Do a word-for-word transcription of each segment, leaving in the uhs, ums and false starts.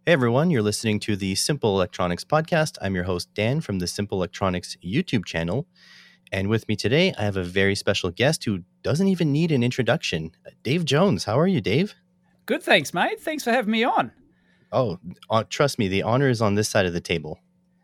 Hey everyone, you're listening to the Simple Electronics Podcast. I'm your host, Dan, from the Simple Electronics YouTube channel. And with me today, I have a very special guest who doesn't even need an introduction. Dave Jones. How are you, Dave? Good, thanks, mate. Thanks for having me on. Oh, uh, trust me, the honor is on this side of the table.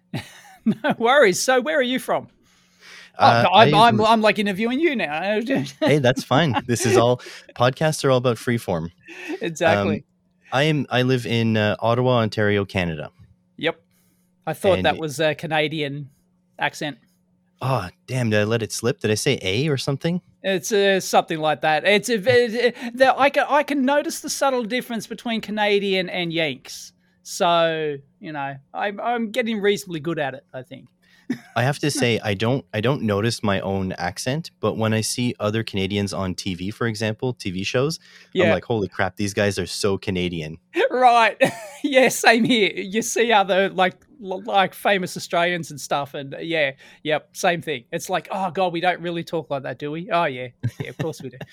No worries. So where are you from? Uh, oh, I'm, I, I'm, I'm like interviewing you now. Hey, that's fine. This is all, podcasts are all about freeform. Exactly. Um, I am. I live in uh, Ottawa, Ontario, Canada. Yep. I thought And- that was a Canadian accent. Oh, damn, did I let it slip? Did I say A or something? It's uh, something like that. It's a, it, it, I can I can notice the subtle difference between Canadian and Yanks. So you know, I'm I'm getting reasonably good at it, I think. I have to say, I don't I don't notice my own accent, but when I see other Canadians on T V, for example, T V shows, Yeah. I'm like, holy crap, these guys are so Canadian. Right. Yeah, same here. You see other like like famous Australians and stuff, and yeah, yep, same thing. It's like, oh god, we don't really talk like that, do we? Oh yeah, yeah, of course we do.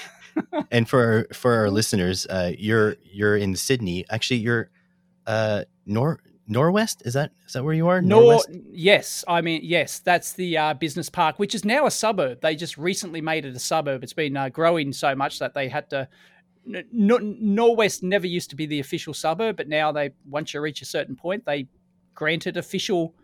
And for our, for our listeners, uh, you're you're in Sydney. Actually, you're uh, nor Norwest. Is that is that where you are? Nor, Norwest. yes, I mean yes, that's the uh, business park, which is now a suburb. They just recently made it a suburb. It's been uh, growing so much that they had to. N- Norwest never used to be the official suburb, but now they once you reach a certain point, they granted official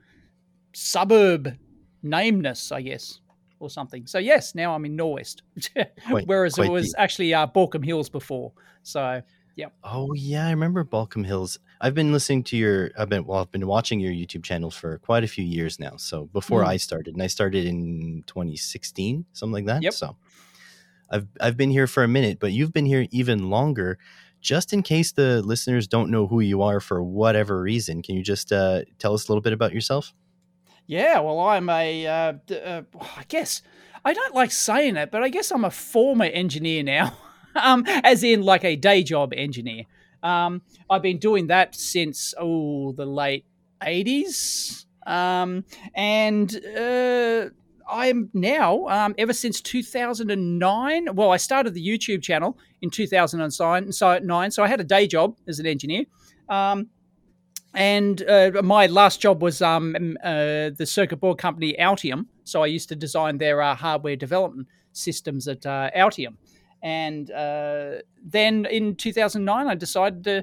suburb nameness, I guess, or something. So yes, now I'm in Norwest, Quite- whereas quite it was the- actually uh, Balcombe Hills before. So yeah. Oh yeah, I remember Balcombe Hills. I've been listening to your. I've been well. I've been watching your YouTube channel for quite a few years now. So before Mm. I started, and I started in twenty sixteen, something like that. Yep. So I've I've been here for a minute, but you've been here even longer. Just in case the listeners don't know who you are for whatever reason, can you just uh, tell us a little bit about yourself? Yeah, well, I'm a, uh, d- uh, I guess, I don't like saying it, but I guess I'm a former engineer now, um, as in like a day job engineer. Um, I've been doing that since, oh, the late eighties. Um, and uh, I'm now, um, ever since two thousand nine, well, I started the YouTube channel in two thousand nine, so, nine, so I had a day job as an engineer. Um, And uh, my last job was um, uh, the circuit board company Altium. So I used to design their uh, hardware development systems at uh, Altium. And uh, then in two thousand nine, I decided to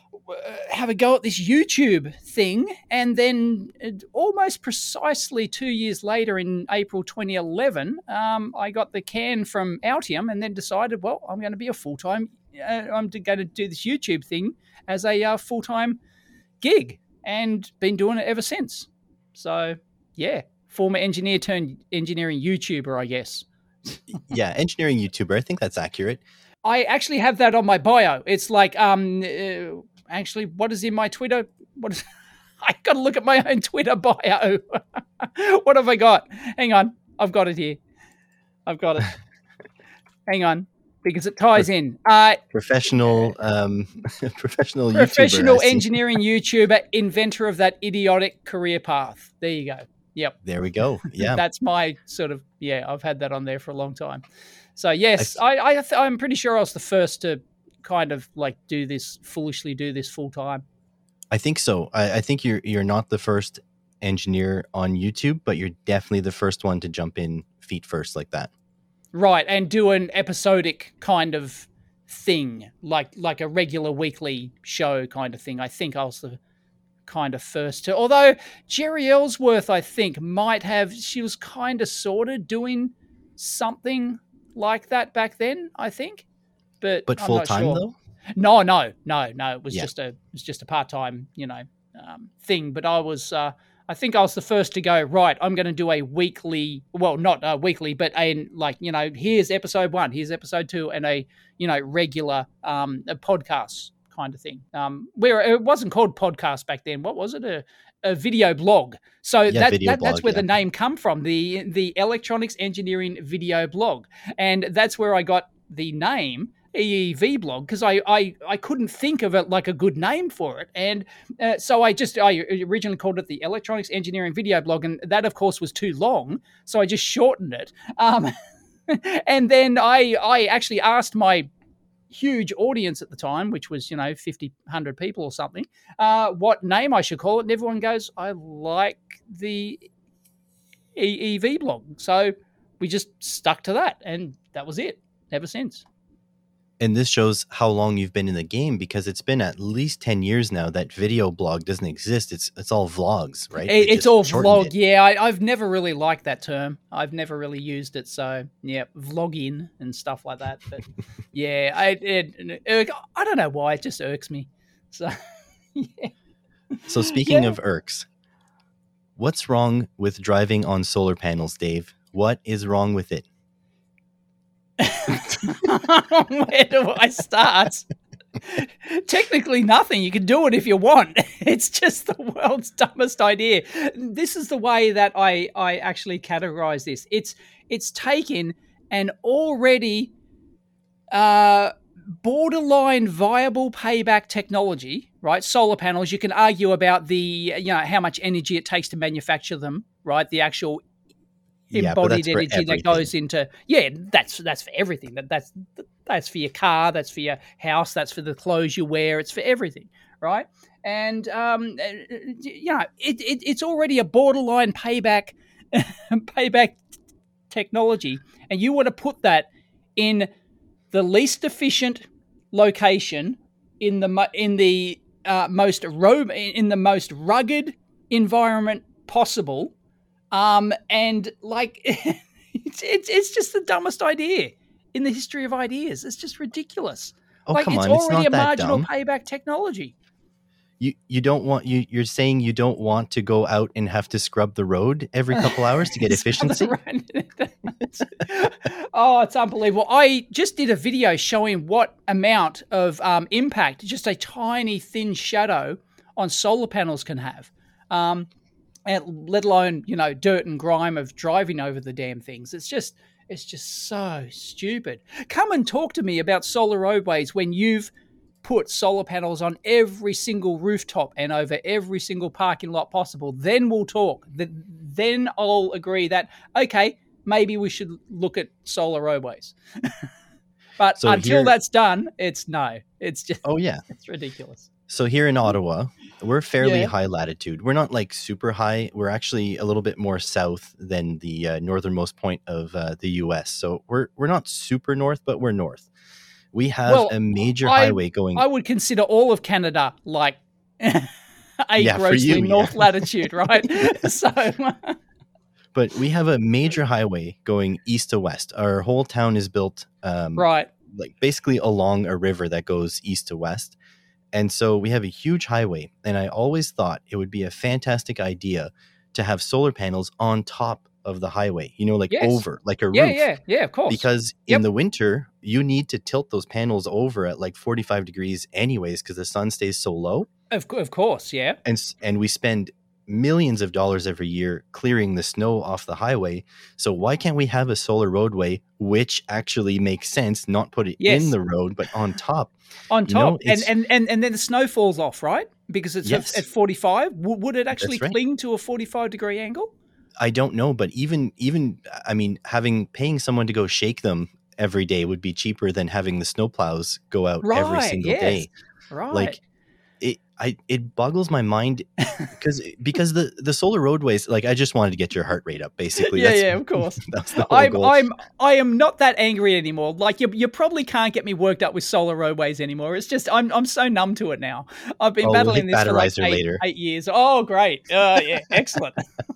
have a go at this YouTube thing. And then almost precisely two years later, in April twenty eleven, um, I got the can from Altium and then decided, well, I'm going to be a full-time, uh, I'm going to do this YouTube thing as a uh, full-time gig, and been doing it ever since. So yeah, former engineer turned engineering YouTuber, I guess. Yeah, engineering YouTuber. I think that's accurate. I actually have that on my bio. It's like, um, uh, actually, what is in my Twitter? What is? I got to look at my own Twitter bio. What have I got? Hang on, I've got it here. I've got it. Hang on. Because it ties in. Uh, Professional, um, professional, professional YouTuber, I see. engineering YouTuber, inventor of that idiotic career path. There you go. Yep. There we go. Yeah. That's my sort of, yeah, I've had that on there for a long time. So yes, I, I, I I'm pretty sure I was the first to kind of like do this, foolishly do this full time. I think so. I, I think you're you're not the first engineer on YouTube, but you're definitely the first one to jump in feet first like that. Right, and do an episodic kind of thing, like like a regular weekly show kind of thing. I think I was the kind of first to, although Jerry Ellsworth, I think, might have, she was kind of sort of doing something like that back then, I think. But But I'm full not time sure. though? No, no, no, no. It was Yeah. just a it was just a part time, you know, um, thing. But I was, uh, I think I was the first to go, right, I'm going to do a weekly, well, not a weekly, but a like, you know, here's episode one, here's episode two, and a you know regular um, a podcast kind of thing. Um, where it wasn't called podcast back then. What was it? A a video blog. So Yeah, that, video that that's blog, where yeah. the name come from, the the electronics engineering video blog, and that's where I got the name E E V blog, because I, I I couldn't think of it like a good name for it, and uh, so I just I originally called it the Electronics Engineering Video Blog, and that of course was too long, so I just shortened it. Um, and then I I actually asked my huge audience at the time, which was, you know, fifty, one hundred people or something, uh, what name I should call it. And everyone goes, I like the e- E V blog. So we just stuck to that, and that was it ever since. And this shows how long you've been in the game, because it's been at least ten years now that video blog doesn't exist. It's it's all vlogs, right? It, They it's just all shortened vlog. it. Yeah, I, I've never really liked that term. I've never really used it. So yeah, vlogging and stuff like that. But yeah, I it, it, I don't know why, it just irks me. So yeah. So speaking Yeah. of irks, what's wrong with driving on solar panels, Dave? What is wrong with it? Where do I start? Technically nothing. You can do it if you want. It's just the world's dumbest idea. This is the way that I, I actually categorize this. It's it's taken an already uh, borderline viable payback technology, right? Solar panels. You can argue about the, you know, how much energy it takes to manufacture them, right? The actual Yeah, but embodied that's for energy that everything. goes into, yeah, that's that's for everything. That that's that's for your car, that's for your house, that's for the clothes you wear. It's for everything, right? And um, you know, it, it it's already a borderline payback payback technology, and you want to put that in the least efficient location, in the in the uh, most ro- in the most rugged environment possible. Um, and like, it's, it's it's just the dumbest idea in the history of ideas. It's just ridiculous. Oh, like, come it's on, it's already not a that marginal dumb. payback technology. You you don't want you you're saying you don't want to go out and have to scrub the road every couple hours to get efficiency? Oh, it's unbelievable. I just did a video showing what amount of um, impact just a tiny thin shadow on solar panels can have. Um, and let alone, you know, dirt and grime of driving over the damn things. It's just, it's just so stupid. Come and talk to me about solar roadways when you've put solar panels on every single rooftop and over every single parking lot possible. Then we'll talk. Then I'll agree that, okay, maybe we should look at solar roadways. But So until here- that's done, it's no. It's just, Oh yeah. it's ridiculous. So here in Ottawa, we're fairly Yeah. high latitude. We're not like super high. We're actually a little bit more south than the uh, northernmost point of uh, the U S. So we're we're not super north, but we're north. We have Well, a major I- highway going. I would consider all of Canada like a Yeah, for grossly you, yeah. north latitude, right? So, But we have a major highway going east to west. Our whole town is built um, right. like basically along a river that goes east to west. And so we have a huge highway. And I always thought it would be a fantastic idea to have solar panels on top of the highway, you know, like Yes. over, like a Yeah, roof. yeah, yeah, of course. Because Yep. in the winter, you need to tilt those panels over at like forty-five degrees anyways, because the sun stays so low. Of, co- of course, yeah. And, s- and we spend millions of dollars every year clearing the snow off the highway. So why can't we have a solar roadway, which actually makes sense, not put it Yes. in the road, but on top? On You know, top. and, it's- and, and, and then the snow falls off, right? Because it's Yes. at, at forty-five. W- would it actually That's right. cling to a forty-five degree angle? I don't know, but even even I mean, having paying someone to go shake them every day would be cheaper than having the snowplows go out every Right, single yes. day. Right. Like it, I it boggles my mind because because the the solar roadways. Like I just wanted to get your heart rate up, basically. Yeah, That's, yeah, of course. That's the whole I'm, goal. I'm, I am not that angry anymore. Like you, you probably can't get me worked up with solar roadways anymore. It's just I'm, I'm so numb to it now. I've been Oh, we'll battling hit this for like Batterizer eight, later. eight years. Oh, great. Uh, yeah, excellent.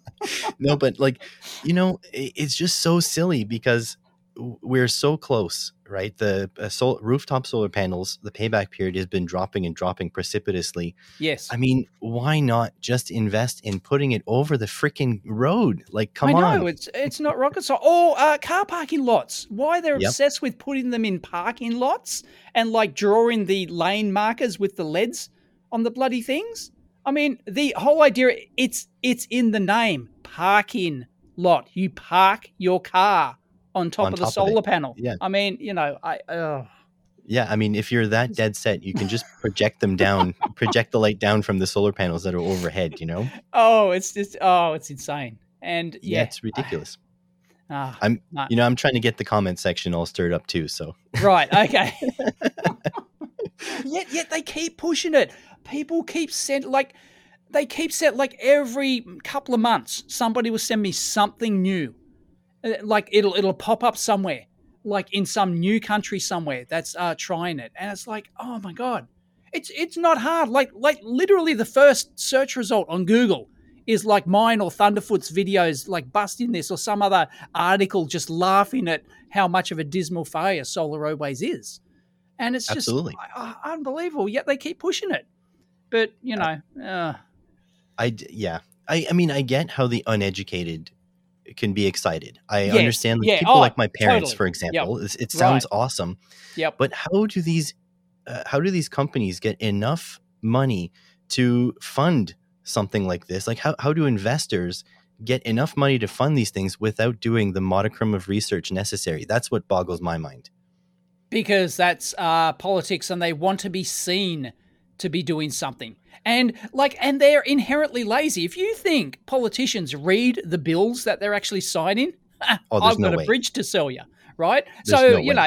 No, but like you know, it, it's just so silly because w- we're so close, right? The uh, sol- rooftop solar panels, the payback period has been dropping and dropping precipitously. Yes. I mean, why not just invest in putting it over the freaking road? Like, come I know on. it's it's not rocket science. Or uh, car parking lots. Why they're Yep. obsessed with putting them in parking lots and like drawing the lane markers with the L E Ds on the bloody things. I mean, the whole idea it's it's in the name, parking lot. You park your car on top On of the top of solar it. panel. Yeah. I mean, you know, I uh, Yeah, I mean, if you're that dead set, you can just project them down, project the light down from the solar panels that are overhead, you know? oh, it's just oh, it's insane. And Yeah, yeah, it's ridiculous. Ah, I'm, no. you know, I'm trying to get the comment section all stirred up too. So Right. Okay. yet, yet they keep pushing it. People keep send like they keep sent like every couple of months. Somebody will send me something new. Uh, Like it'll it'll pop up somewhere, like in some new country somewhere that's uh, trying it, and it's like, oh my god, it's it's not hard. Like like literally the first search result on Google is like mine or Thunderfoot's videos, like busting this or some other article just laughing at how much of a dismal failure Solar Roadways is. And it's just absolutely. uh, unbelievable. Yet they keep pushing it. But you know, uh, I d- yeah. I I mean, I get how the uneducated can be excited. I yes, understand, like yeah, people oh, like my parents, totally, for yep, example. It, it right, sounds awesome, yep. but how do these uh, how do these companies get enough money to fund something like this? Like how how do investors get enough money to fund these things without doing the modicum of research necessary? That's what boggles my mind. Because that's uh, politics, and they want to be seen to be doing something. And like, and they're inherently lazy. If you think politicians read the bills that they're actually signing, Oh, there's I've no got a way. bridge to sell you, right? There's So no you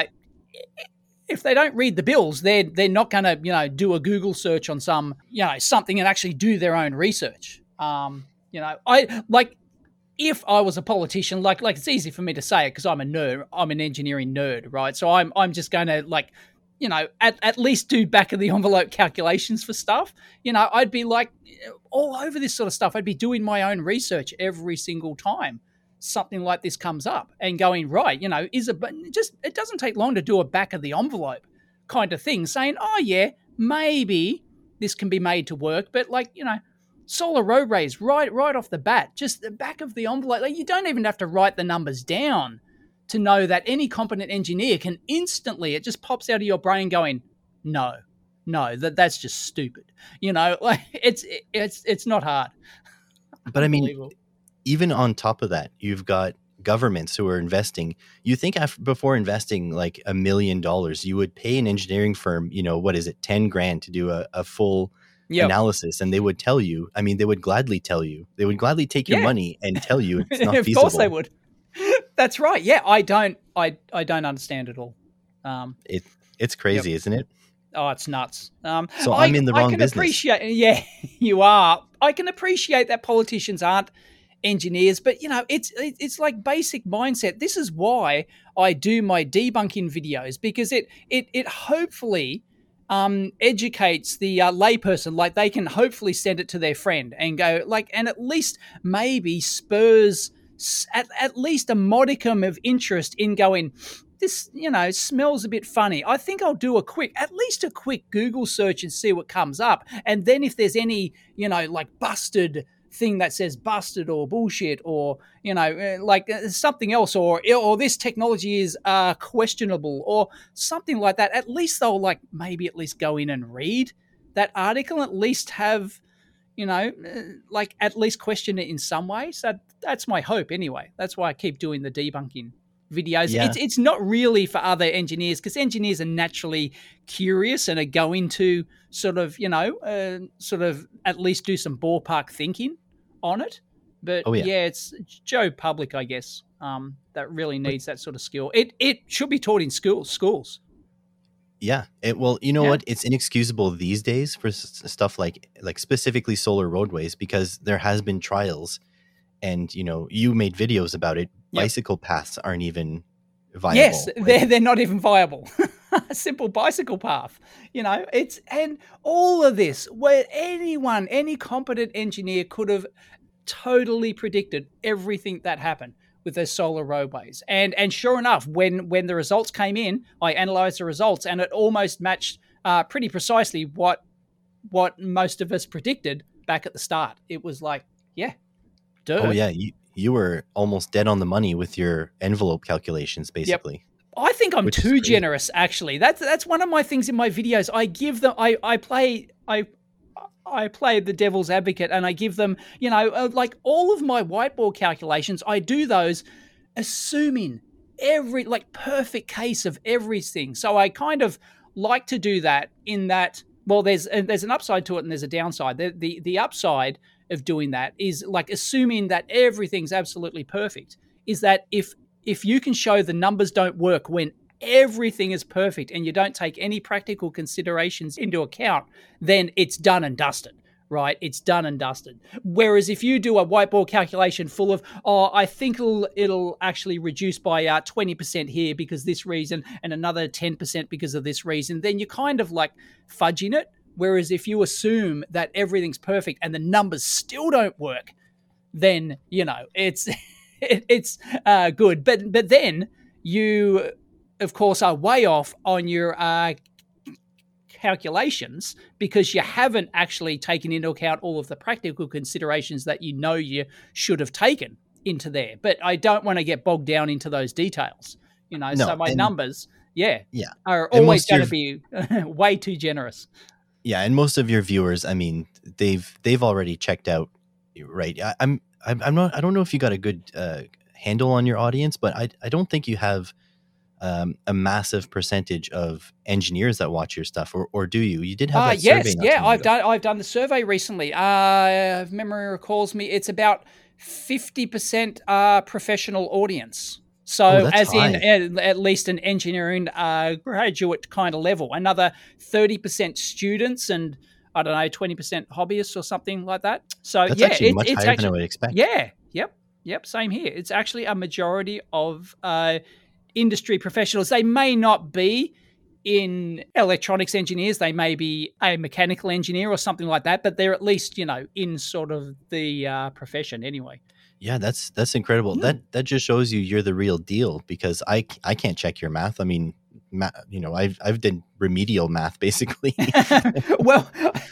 way. know, if they don't read the bills, they're they're not going to you know do a Google search on some you know something and actually do their own research. Um, you know, I like if I was a politician, like like it's easy for me to say it because I'm a nerd. I'm an engineering nerd, right? So I'm I'm just going to like, you know, at, at least do back of the envelope calculations for stuff. You know, I'd be like all over this sort of stuff. I'd be doing my own research every single time something like this comes up and going, right, you know, is it just it doesn't take long to do a back of the envelope kind of thing, saying, oh yeah, maybe this can be made to work, but like, you know, Solar Roadways right right off the bat, just the back of the envelope. Like you don't even have to write the numbers down to know that any competent engineer can instantly, it just pops out of your brain going, no, no, that that's just stupid. You know, like it's it's it's not hard. But I mean, Unbelievable. even on top of that, you've got governments who are investing. You think after, before investing like a million dollars, you would pay an engineering firm, you know, what is it, ten grand to do a, a full Yep. analysis, and they would tell you, I mean, they would gladly tell you, they would gladly take your Yeah. money and tell you it's not Of feasible. course they would. That's right. Yeah, I don't I I don't understand it all. Um It, it's crazy, Yep. isn't it? Oh, it's nuts. Um, So I I'm in the I wrong can business. appreciate. Yeah, you are. I can appreciate that politicians aren't engineers, but you know, it's it's like basic mindset. This is why I do my debunking videos because it it it hopefully um, educates the uh, layperson. Like they can hopefully send it to their friend and go like, and at least maybe spurs at, at least a modicum of interest in going, this, you know, smells a bit funny. I think I'll do a quick, at least a quick Google search and see what comes up. And then if there's any, you know, like busted thing that says busted or bullshit or, you know, like something else or, or this technology is uh, questionable or something like that, at least they'll like maybe at least go in and read that article, at least have, you know, like at least question it in some way. So that's my hope anyway. That's why I keep doing the debunking videos. Yeah. It's it's not really for other engineers because engineers are naturally curious and are going to sort of, you know, uh, sort of at least do some ballpark thinking on it. But Oh, yeah. yeah, it's Joe Public, I guess, um, that really needs that sort of skill. It it should be taught in schools. Schools. Yeah. It, well, you know Yeah. what? It's inexcusable these days for s- stuff like like specifically Solar Roadways because there has been trials, and you know you made videos about it. Yep. Bicycle paths aren't even viable. Yes, Like, they're they're not even viable. A simple bicycle path, you know. It's and all of this where anyone, any competent engineer could have totally predicted everything that happened with those Solar Roadways. And and sure enough, when when the results came in, I analyzed the results, and it almost matched uh, pretty precisely what what most of us predicted back at the start. It was like, yeah, duh. oh yeah, you you were almost dead on the money with your envelope calculations, basically. I think I'm Which is too crazy. generous. Actually, that's that's one of my things in my videos. I give them, I I play, I I play the devil's advocate, and I give them, you know, uh, like all of my whiteboard calculations. I do those, assuming every like perfect case of everything. So I kind of like to do that in that. Well, there's uh, there's an upside to it, and there's a downside. The the the upside of doing that is like assuming that everything's absolutely perfect. Is that if if you can show the numbers don't work when everything is perfect and you don't take any practical considerations into account, then it's done and dusted, right? It's done and dusted. Whereas if you do a whiteboard calculation full of, oh, I think it'll, it'll actually reduce by uh, twenty percent here because this reason and another ten percent because of this reason, then you're kind of like fudging it. Whereas if you assume that everything's perfect and the numbers still don't work, then, you know, it's it, it's uh, good. But but then you, of course, are way off on your uh, calculations because you haven't actually taken into account all of the practical considerations that you know you should have taken into there. But I don't want to get bogged down into those details, you know. No, so my and- numbers, yeah, Yeah. are And always most of going to be way too generous. Yeah, and most of your viewers, I mean, they've they've already checked out, right? I, I'm I'm I'm not. I don't know if you got a good uh, handle on your audience, but I I don't think you have um, a massive percentage of engineers that watch your stuff, or or do you? You did have Uh, that yes, survey. not too yeah, long I've ago. done I've done the survey recently. Uh, if memory recalls me, it's about fifty percent uh, professional audience. So, Oh, that's as in high. at, at least an engineering uh, graduate kind of level. Another thirty percent students, and I don't know, twenty percent hobbyists or something like that. So, That's yeah, actually it, much it's higher actually than I would expect. yeah, yep, yep, same here. It's actually a majority of uh, industry professionals. They may not be in electronics engineers, they may be a mechanical engineer or something like that, but they're at least, you know, in sort of the uh, profession anyway. Yeah, that's that's incredible. Hmm. That that just shows you you're the real deal because I c- I can't check your math. I mean, ma- you know, I've I've done remedial math basically. Well,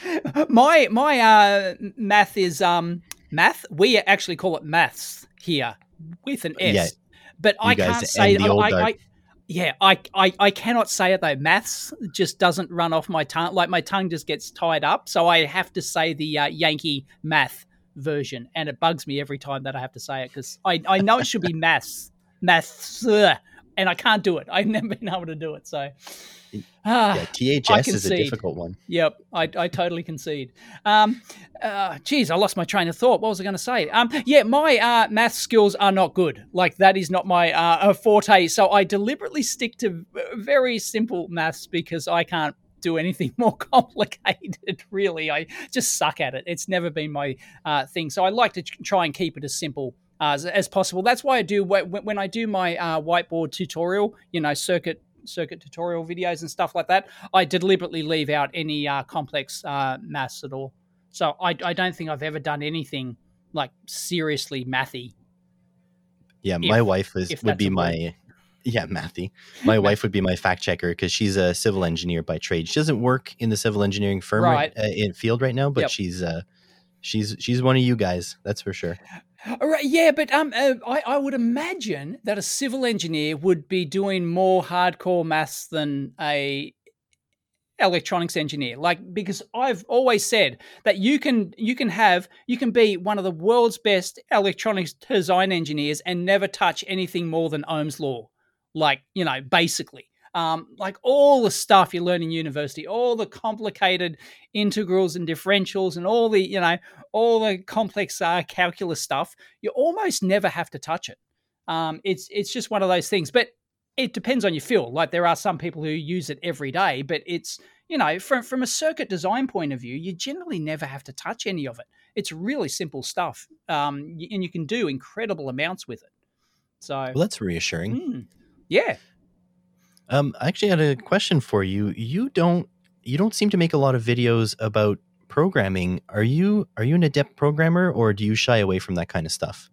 my my uh, math is um math. We actually call it maths here with an S, Yeah, but I you guys can't say and the I, old I, dark. I yeah I, I I cannot say it though. Maths just doesn't run off my tongue. Like my tongue just gets tied up, so I have to say the uh, Yankee math version, and it bugs me every time that I have to say it because I I know it should be maths maths, ugh, and I can't do it. I've never been able to do it. So. Ah, Yeah, T H I S is a concede. difficult one. Yep, I, I totally concede. Um, uh, geez, I lost my train of thought. What was I going to say? Um, yeah, my uh, math skills are not good. Like that is not my uh, forte. So I deliberately stick to very simple maths because I can't do anything more complicated. Really, I just suck at it. It's never been my uh, thing. So I like to try and keep it as simple uh, as, as possible. That's why I do when I do my uh, whiteboard tutorial. You know, circuit. circuit tutorial videos and stuff like that, I deliberately leave out any uh, complex uh, maths at all. So I, I don't think I've ever done anything like seriously mathy. Yeah, If- my wife is if would that's be a word. my yeah mathy. My wife would be my fact checker because she's a civil engineer by trade. She doesn't work in the civil engineering firm right, Right. uh, in field right now, but Yep. she's uh she's she's one of you guys. That's for sure. All right, yeah, but um, uh, I, I would imagine that a civil engineer would be doing more hardcore maths than a electronics engineer. Like, because I've always said that you can you can have you can be one of the world's best electronics design engineers and never touch anything more than Ohm's law. Like, you know, basically. Um, like all the stuff you learn in university, all the complicated integrals and differentials and all the, you know, all the complex uh, calculus stuff, you almost never have to touch it. Um, it's it's just one of those things. But it depends on your field. Like there are some people who use it every day, but it's, you know, from from a circuit design point of view, you generally never have to touch any of it. It's really simple stuff, um, and you can do incredible amounts with it. So, Well, that's reassuring. mm, yeah. Um, I actually had a question for you. You don't you don't seem to make a lot of videos about programming. Are you are you an adept programmer or do you shy away from that kind of stuff?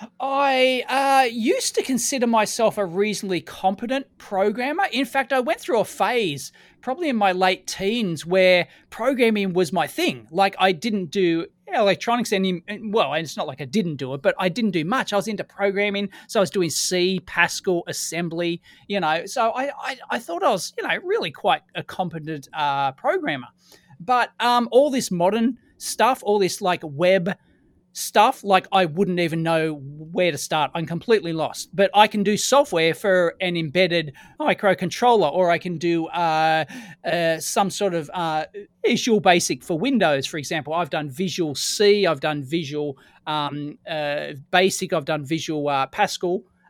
I uh, used to consider myself a reasonably competent programmer. In fact, I went through a phase, probably in my late teens, where programming was my thing. Like I didn't do electronics any well, it's not like I didn't do it, but I didn't do much. I was into programming, so I was doing C, Pascal, assembly, you know. So I I, I thought I was, you know, really quite a competent uh, programmer. But um, all this modern stuff, all this like web stuff, like I wouldn't even know where to start. I'm completely lost. But I can do software for an embedded microcontroller, or I can do uh, uh, some sort of uh, Visual Basic for Windows, for example. I've done Visual C, I've done Visual um, uh, Basic, I've done Visual uh, Pascal.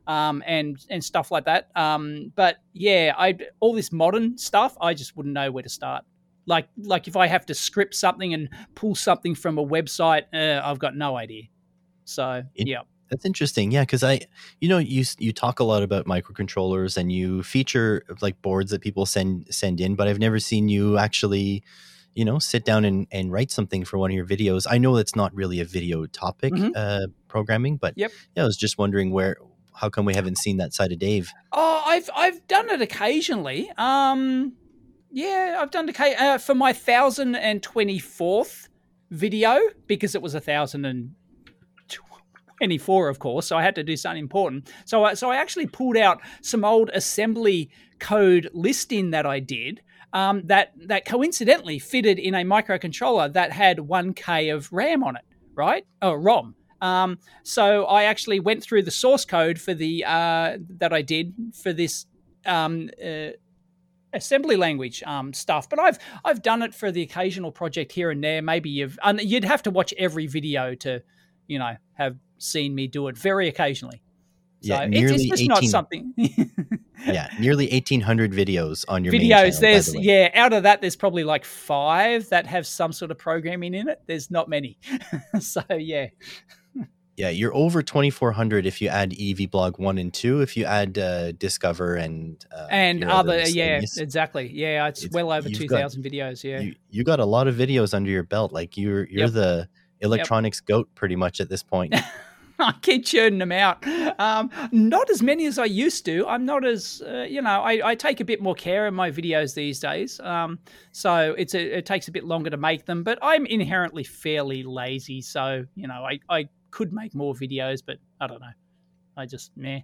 um, and and stuff like that. Um, but yeah, I all this modern stuff, I just wouldn't know where to start. Like like if I have to script something and pull something from a website, uh, I've got no idea. So It, yeah. that's interesting. Yeah, because I, you know, you s- you talk a lot about microcontrollers and you feature like boards that people send send in, but I've never seen you actually, you know, sit down and, and write something for one of your videos. I know that's not really a video topic, hmm uh, programming, but Yep. yeah, I was just wondering where, how come we haven't seen that side of Dave? Oh, I've I've done it occasionally. Um, yeah, I've done it occa- uh, for my thousand and twenty fourth video because it was a thousand and twenty-four, of course. So I had to do something important. So I, so I actually pulled out some old assembly code listing that I did. Um, that that coincidentally fitted in a microcontroller that had one K of RAM on it, right? Oh, ROM. Um, so I actually went through the source code for the uh, that I did for this um, uh, assembly language um, stuff. But I've I've done it for the occasional project here and there. Maybe you've and you'd have to watch every video to, you know, have seen me do it very occasionally. So Yeah, it's it's nearly just not eighteen. something. Yeah, nearly eighteen hundred videos on your main Videos, channel, by there's the way. yeah, out of that, there's probably like five that have some sort of programming in it. There's not many. So yeah. Yeah, you're over twenty-four hundred if you add EEVblog one and two. If you add uh, Discover and uh, And your other, yeah, miscellaneous, exactly. Yeah, it's, it's well over you've got two thousand videos. Yeah. you you got a lot of videos under your belt. Like you're you're Yep. the electronics goat pretty much at this point. I keep churning them out. Um, not as many as I used to. I'm not as, uh, you know, I, I take a bit more care in my videos these days. Um, so it's a, it takes a bit longer to make them, but I'm inherently fairly lazy. So, you know, I, I could make more videos, but I don't know. I just, meh.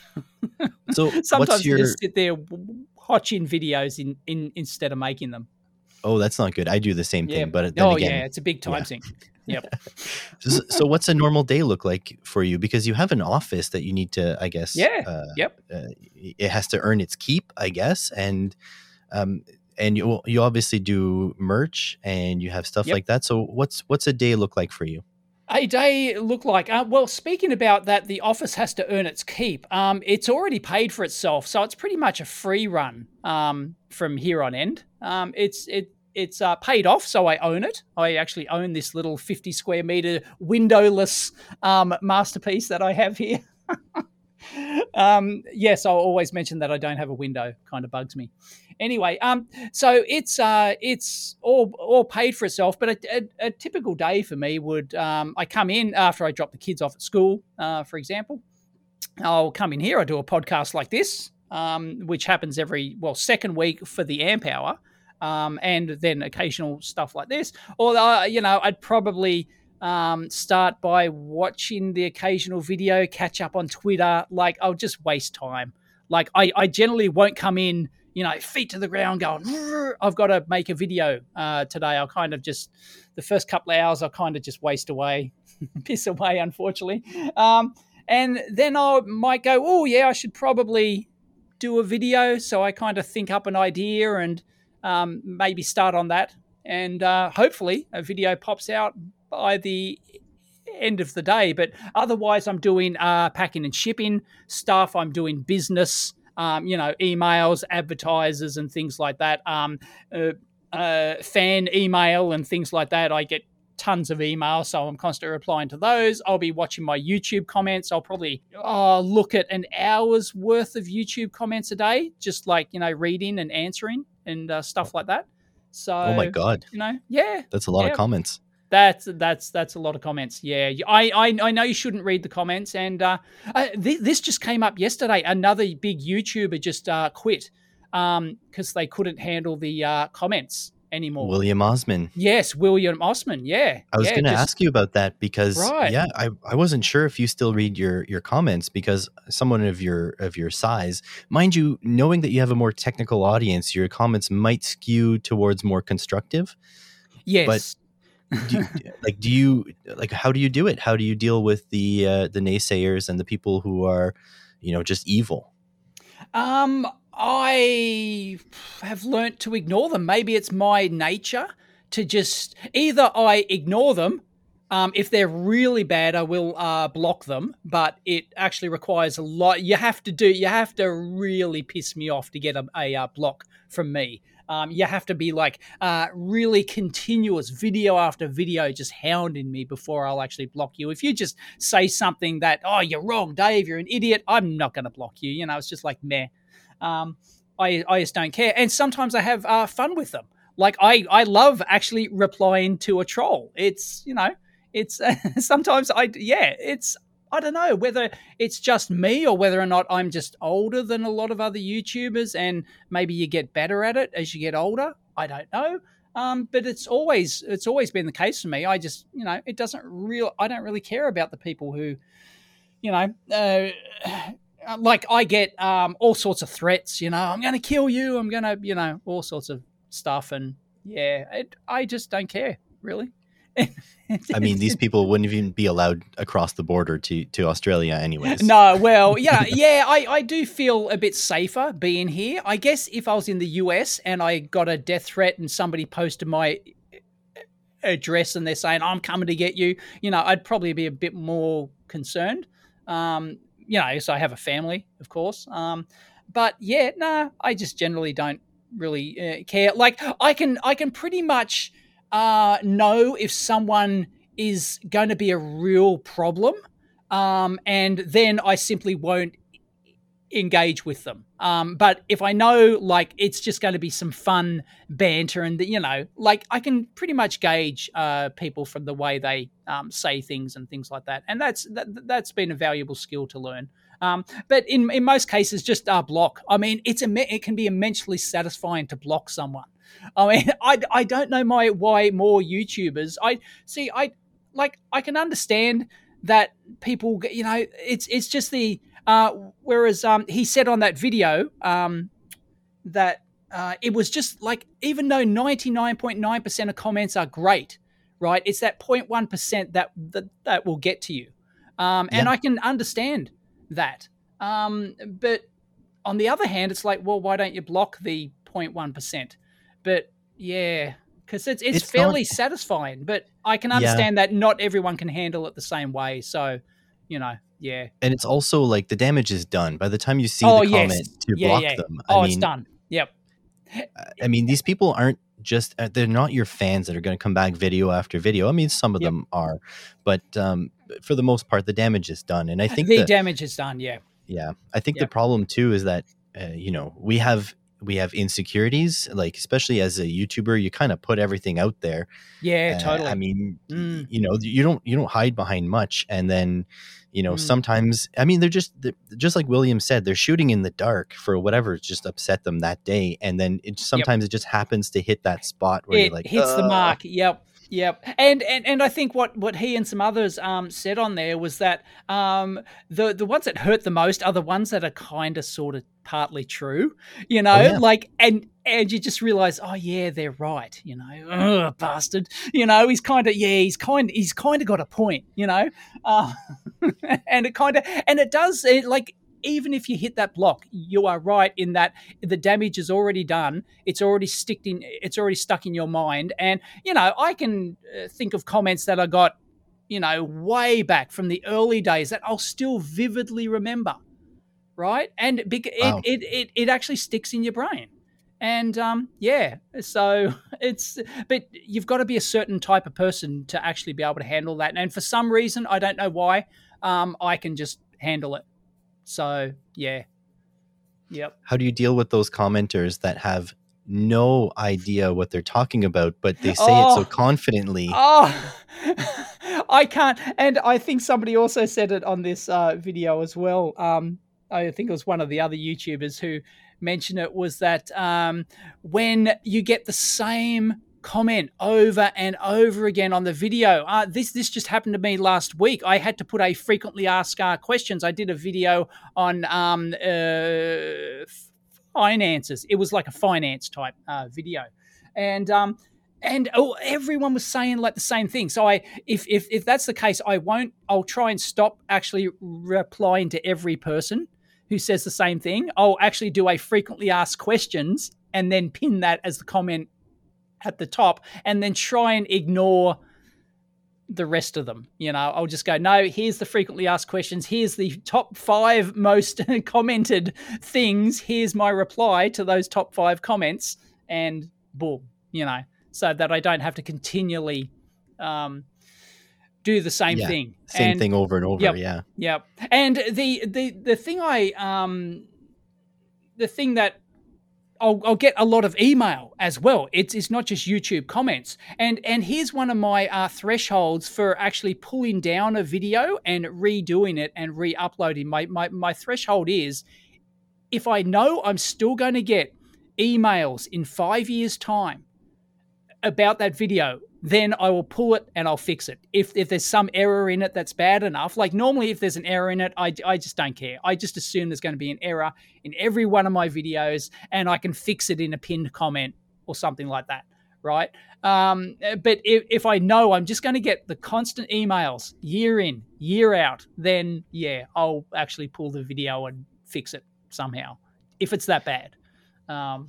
So Sometimes what's you your just sit there watching videos in, in instead of making them. oh, that's not good. I do the same Yeah. thing, but then Oh, again, yeah. It's a big time yeah. sink. Yep. so, so what's a normal day look like for you? Because you have an office that you need to, I guess, Yeah. uh, Yep. uh, it has to earn its keep, I guess, and um, and you you obviously do merch and you have stuff Yep. like that. So what's what's a day look like for you? A day look like? Uh, well, speaking about that, the office has to earn its keep. Um, it's already paid for itself, so it's pretty much a free run um, from here on end. Um, it's it it's uh, paid off, so I own it. I actually own this little fifty square meter windowless um, masterpiece that I have here. um, yes, I'll always mention that I don't have a window. Kind of bugs me. Anyway, um, so it's uh, it's all all paid for itself. But a, a, a typical day for me would um, I come in after I drop the kids off at school, uh, for example. I'll come in here. I do a podcast like this, um, which happens every well second week for the Amp Hour, um, and then occasional stuff like this. Or uh, you know, I'd probably um, start by watching the occasional video, catch up on Twitter. Like I'll just waste time. Like I, I generally won't come in, you know, feet to the ground going, I've got to make a video uh, today. I'll kind of just, the first couple of hours, I'll kind of just waste away, piss away, unfortunately. Um, and then I might go, oh, yeah, I should probably do a video. So I kind of think up an idea and um, maybe start on that. And uh, hopefully a video pops out by the end of the day. But otherwise, I'm doing uh, packing and shipping stuff. I'm doing business, um, you know, emails, advertisers, and things like that. Um, uh, uh, fan email and things like that. I get tons of emails, so I'm constantly replying to those. I'll be watching my YouTube comments. I'll probably oh, look at an hour's worth of YouTube comments a day, just like, you know, reading and answering and uh, stuff like that. So, Oh my God, you know, yeah, that's a lot yeah. of comments. That's that's that's a lot of comments. Yeah, I I, I know you shouldn't read the comments, and uh, uh, th- this just came up yesterday. Another big YouTuber just uh, quit because um, they couldn't handle the uh, comments anymore. William Osman. Yes, William Osman. Yeah, I was yeah, going to just- ask you about that because Right. yeah, I, I wasn't sure if you still read your your comments because someone of your of your size, mind you, knowing that you have a more technical audience, your comments might skew towards more constructive. Yes. do you, like do you like how do you do it? How do you deal with the uh, the naysayers and the people who are, you know, just evil? Um, I have learnt to ignore them. Maybe it's my nature to just either I ignore them Um, if they're really bad, I will uh, block them, but it actually requires a lot. You have to do, you have to really piss me off to get a, a uh, block from me. Um, you have to be like uh, really continuous video after video just hounding me before I'll actually block you. If you just say something that, oh, you're wrong, Dave, you're an idiot, I'm not going to block you. You know, it's just like, meh. Um, I, I just don't care. And sometimes I have uh, fun with them. Like I, I love actually replying to a troll. It's, you know, it's uh, sometimes I, yeah, it's, I don't know whether it's just me or whether or not I'm just older than a lot of other YouTubers and maybe you get better at it as you get older. I don't know. Um, but it's always, it's always been the case for me. I just, you know, it doesn't real, I don't really care about the people who, you know, uh, like I get um, all sorts of threats, you know, I'm going to kill you. I'm going to, you know, all sorts of stuff. And yeah, it, I just don't care really. I mean, these people wouldn't even be allowed across the border to, to Australia anyways. No, well, yeah, yeah, I, I do feel a bit safer being here. I guess if I was in the U S and I got a death threat and somebody posted my address and they're saying, I'm coming to get you, you know, I'd probably be a bit more concerned. Um, you know, so I have a family, of course. Um, but yeah, no, nah, I just generally don't really uh, care. Like I can, I can pretty much uh, know if someone is going to be a real problem, um, and then I simply won't engage with them. Um, but if I know like it's just going to be some fun banter and, the, you know, like I can pretty much gauge uh, people from the way they um, say things and things like that. And that's that, that's been a valuable skill to learn. Um, but in, in most cases, just uh, block. I mean, it's a, it can be immensely satisfying to block someone. I mean, I, I don't know my why more YouTubers. I see. I like. I can understand that people. You know, it's it's just the. Uh, whereas um, he said on that video um, that uh, it was just like, even though ninety-nine point nine percent of comments are great, right? It's that zero point one percent that, that that will get to you, um, and yeah. I can understand that. Um, but on the other hand, it's like, well, why don't you block the zero point one percent? But yeah, because it's, it's it's fairly not satisfying. But I can understand yeah. that not everyone can handle it the same way. So, you know, yeah. And it's also like the damage is done by the time you see oh, the comment yes. to yeah, block yeah. them. Oh, I it's mean, done. Yep. I mean, these people aren't just, they're not your fans that are going to come back video after video. I mean, some of yep. them are, but um, for the most part, the damage is done. And I think the that, damage is done. Yeah. Yeah. I think yep. the problem too is that, uh, you know, we have, we have insecurities, like, especially as a YouTuber, you kind of put everything out there. Yeah, uh, totally. I mean, mm. you know, you don't, you don't hide behind much. And then, you know, Mm. sometimes, I mean, they're just, they're, just like William said, they're shooting in the dark for whatever just upset them that day. And then it sometimes yep. it just happens to hit that spot where it you're like, hits Ugh. the mark. Yep. Yep. And, and and I think what, what he and some others um, said on there was that um, the, the ones that hurt the most are the ones that are kind of sort of partly true, you know, oh, yeah. like, and, and you just realize, oh yeah, they're right. You know, ugh, bastard, you know, he's kind of, yeah, he's kind he's kind of got a point, you know, uh, and it kind of, and it does it, like, even if you hit that block, you are right in that the damage is already done. It's already sticked in. It's already stuck in your mind. And, you know, I can think of comments that I got, you know, way back from the early days that I'll still vividly remember. Right. And it, wow. it, it, it actually sticks in your brain. And um, yeah, so it's, but you've got to be a certain type of person to actually be able to handle that. And for some reason, I don't know why, um, I can just handle it. So, yeah. Yep. How do you deal with those commenters that have no idea what they're talking about, but they say oh, it so confidently? Oh, I can't. And I think somebody also said it on this uh, video as well. Um, I think it was one of the other YouTubers who mentioned it, was that um, when you get the same comment over and over again on the video. Uh, this this just happened to me last week. I had to put a frequently asked uh, questions. I did a video on um, uh, finances. It was like a finance type uh, video, and um, and oh, everyone was saying like the same thing. So I, if if if that's the case, I won't. I'll try and stop actually replying to every person who says the same thing. I'll actually do a frequently asked questions and then pin that as the comment at the top, and then try and ignore the rest of them. You know, I'll just go, no, here's the frequently asked questions. Here's the top five most commented things. Here's my reply to those top five comments, and boom, you know, so that I don't have to continually um, do the same yeah, thing. Same and, thing over and over. Yep, yeah. Yep. And the, the, the thing I, um, the thing that, I'll, I'll get a lot of email as well. It's it's not just YouTube comments. And and here's one of my uh, thresholds for actually pulling down a video and redoing it and re-uploading. My, my, my threshold is, if I know I'm still going to get emails in five years' time about that video, then I will pull it and I'll fix it. If if there's some error in it that's bad enough, like normally if there's an error in it, I, I just don't care. I just assume there's going to be an error in every one of my videos and I can fix it in a pinned comment or something like that, right? Um, but if, if I know I'm just going to get the constant emails year in, year out, then yeah, I'll actually pull the video and fix it somehow, if it's that bad. Um,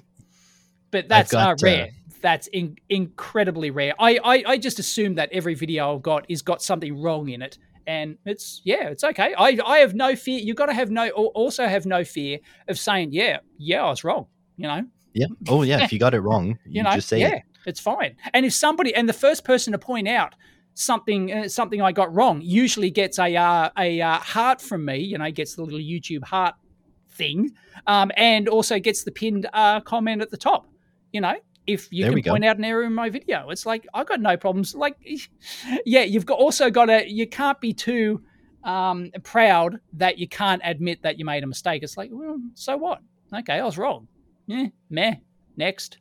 but that's got, uh, rare. Uh... That's in, incredibly rare. I, I I just assume that every video I've got is got something wrong in it, and it's yeah, it's okay. I I have no fear. You've got to have no also have no fear of saying yeah, yeah, I was wrong. You know. Yeah. Oh yeah. If you got it wrong, you, you know, just say yeah, it. It's fine. And if somebody and the first person to point out something uh, something I got wrong usually gets a uh, a uh, heart from me. You know, gets the little YouTube heart thing, um, and also gets the pinned uh, comment at the top. You know. If you there can point out an error in my video, it's like, I've got no problems. Like, yeah, you've got also got to, you can't be too um, proud that you can't admit that you made a mistake. It's like, well, so what? Okay, I was wrong. Yeah, meh, next.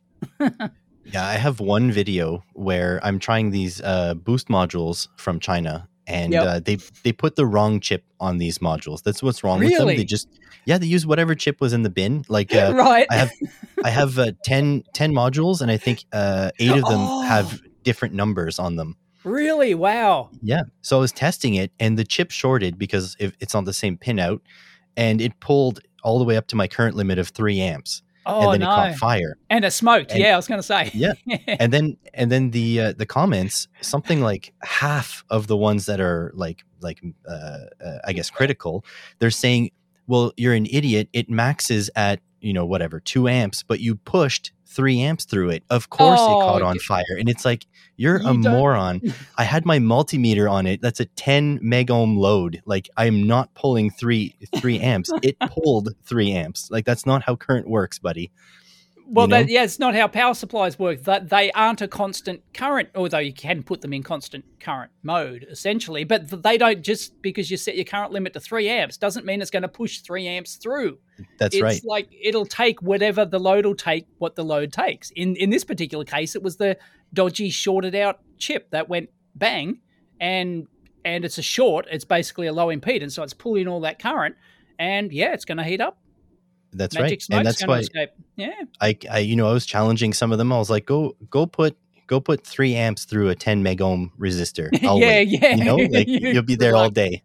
Yeah, I have one video where I'm trying these uh, boost modules from China, and yep. uh, they they put the wrong chip on these modules. That's what's wrong really? with them. They just yeah, they use whatever chip was in the bin. Like uh, right, I have I have uh, ten, ten modules, and I think uh, eight of them oh. have different numbers on them. Really? Wow. Yeah. So I was testing it, and the chip shorted because it, it's on the same pin out, and it pulled all the way up to my current limit of three amps. Oh, and then no. it caught fire. And it smoked. And, yeah, I was going to say. Yeah. And then and then the uh, the comments, something like half of the ones that are like like uh, uh, I guess critical, they're saying, "Well, you're an idiot. It maxes at, you know, whatever, two amps, but you pushed three amps through it. Of course oh, it caught on fire." And it's like, you're you a moron. I had my multimeter on it. That's a ten meg ohm load. Like, I'm not pulling three three amps. It pulled three amps. Like, that's not how current works, buddy. Well, you know? that, yeah, it's not how power supplies work. That they aren't a constant current, although you can put them in constant current mode, essentially. But they don't, just because you set your current limit to three amps doesn't mean it's going to push three amps through. That's it's right. It's like it'll take whatever the load will take, what the load takes. In in this particular case, it was the dodgy shorted out chip that went bang, and and it's a short. It's basically a low impedance, so it's pulling all that current, and yeah, it's going to heat up. That's Magic right, and that's why escape. Yeah, I, I, you know, I was challenging some of them. I was like, go, go put, go put three amps through a ten meg ohm resistor. I'll yeah, wait. yeah, you know, like you'll be there all day.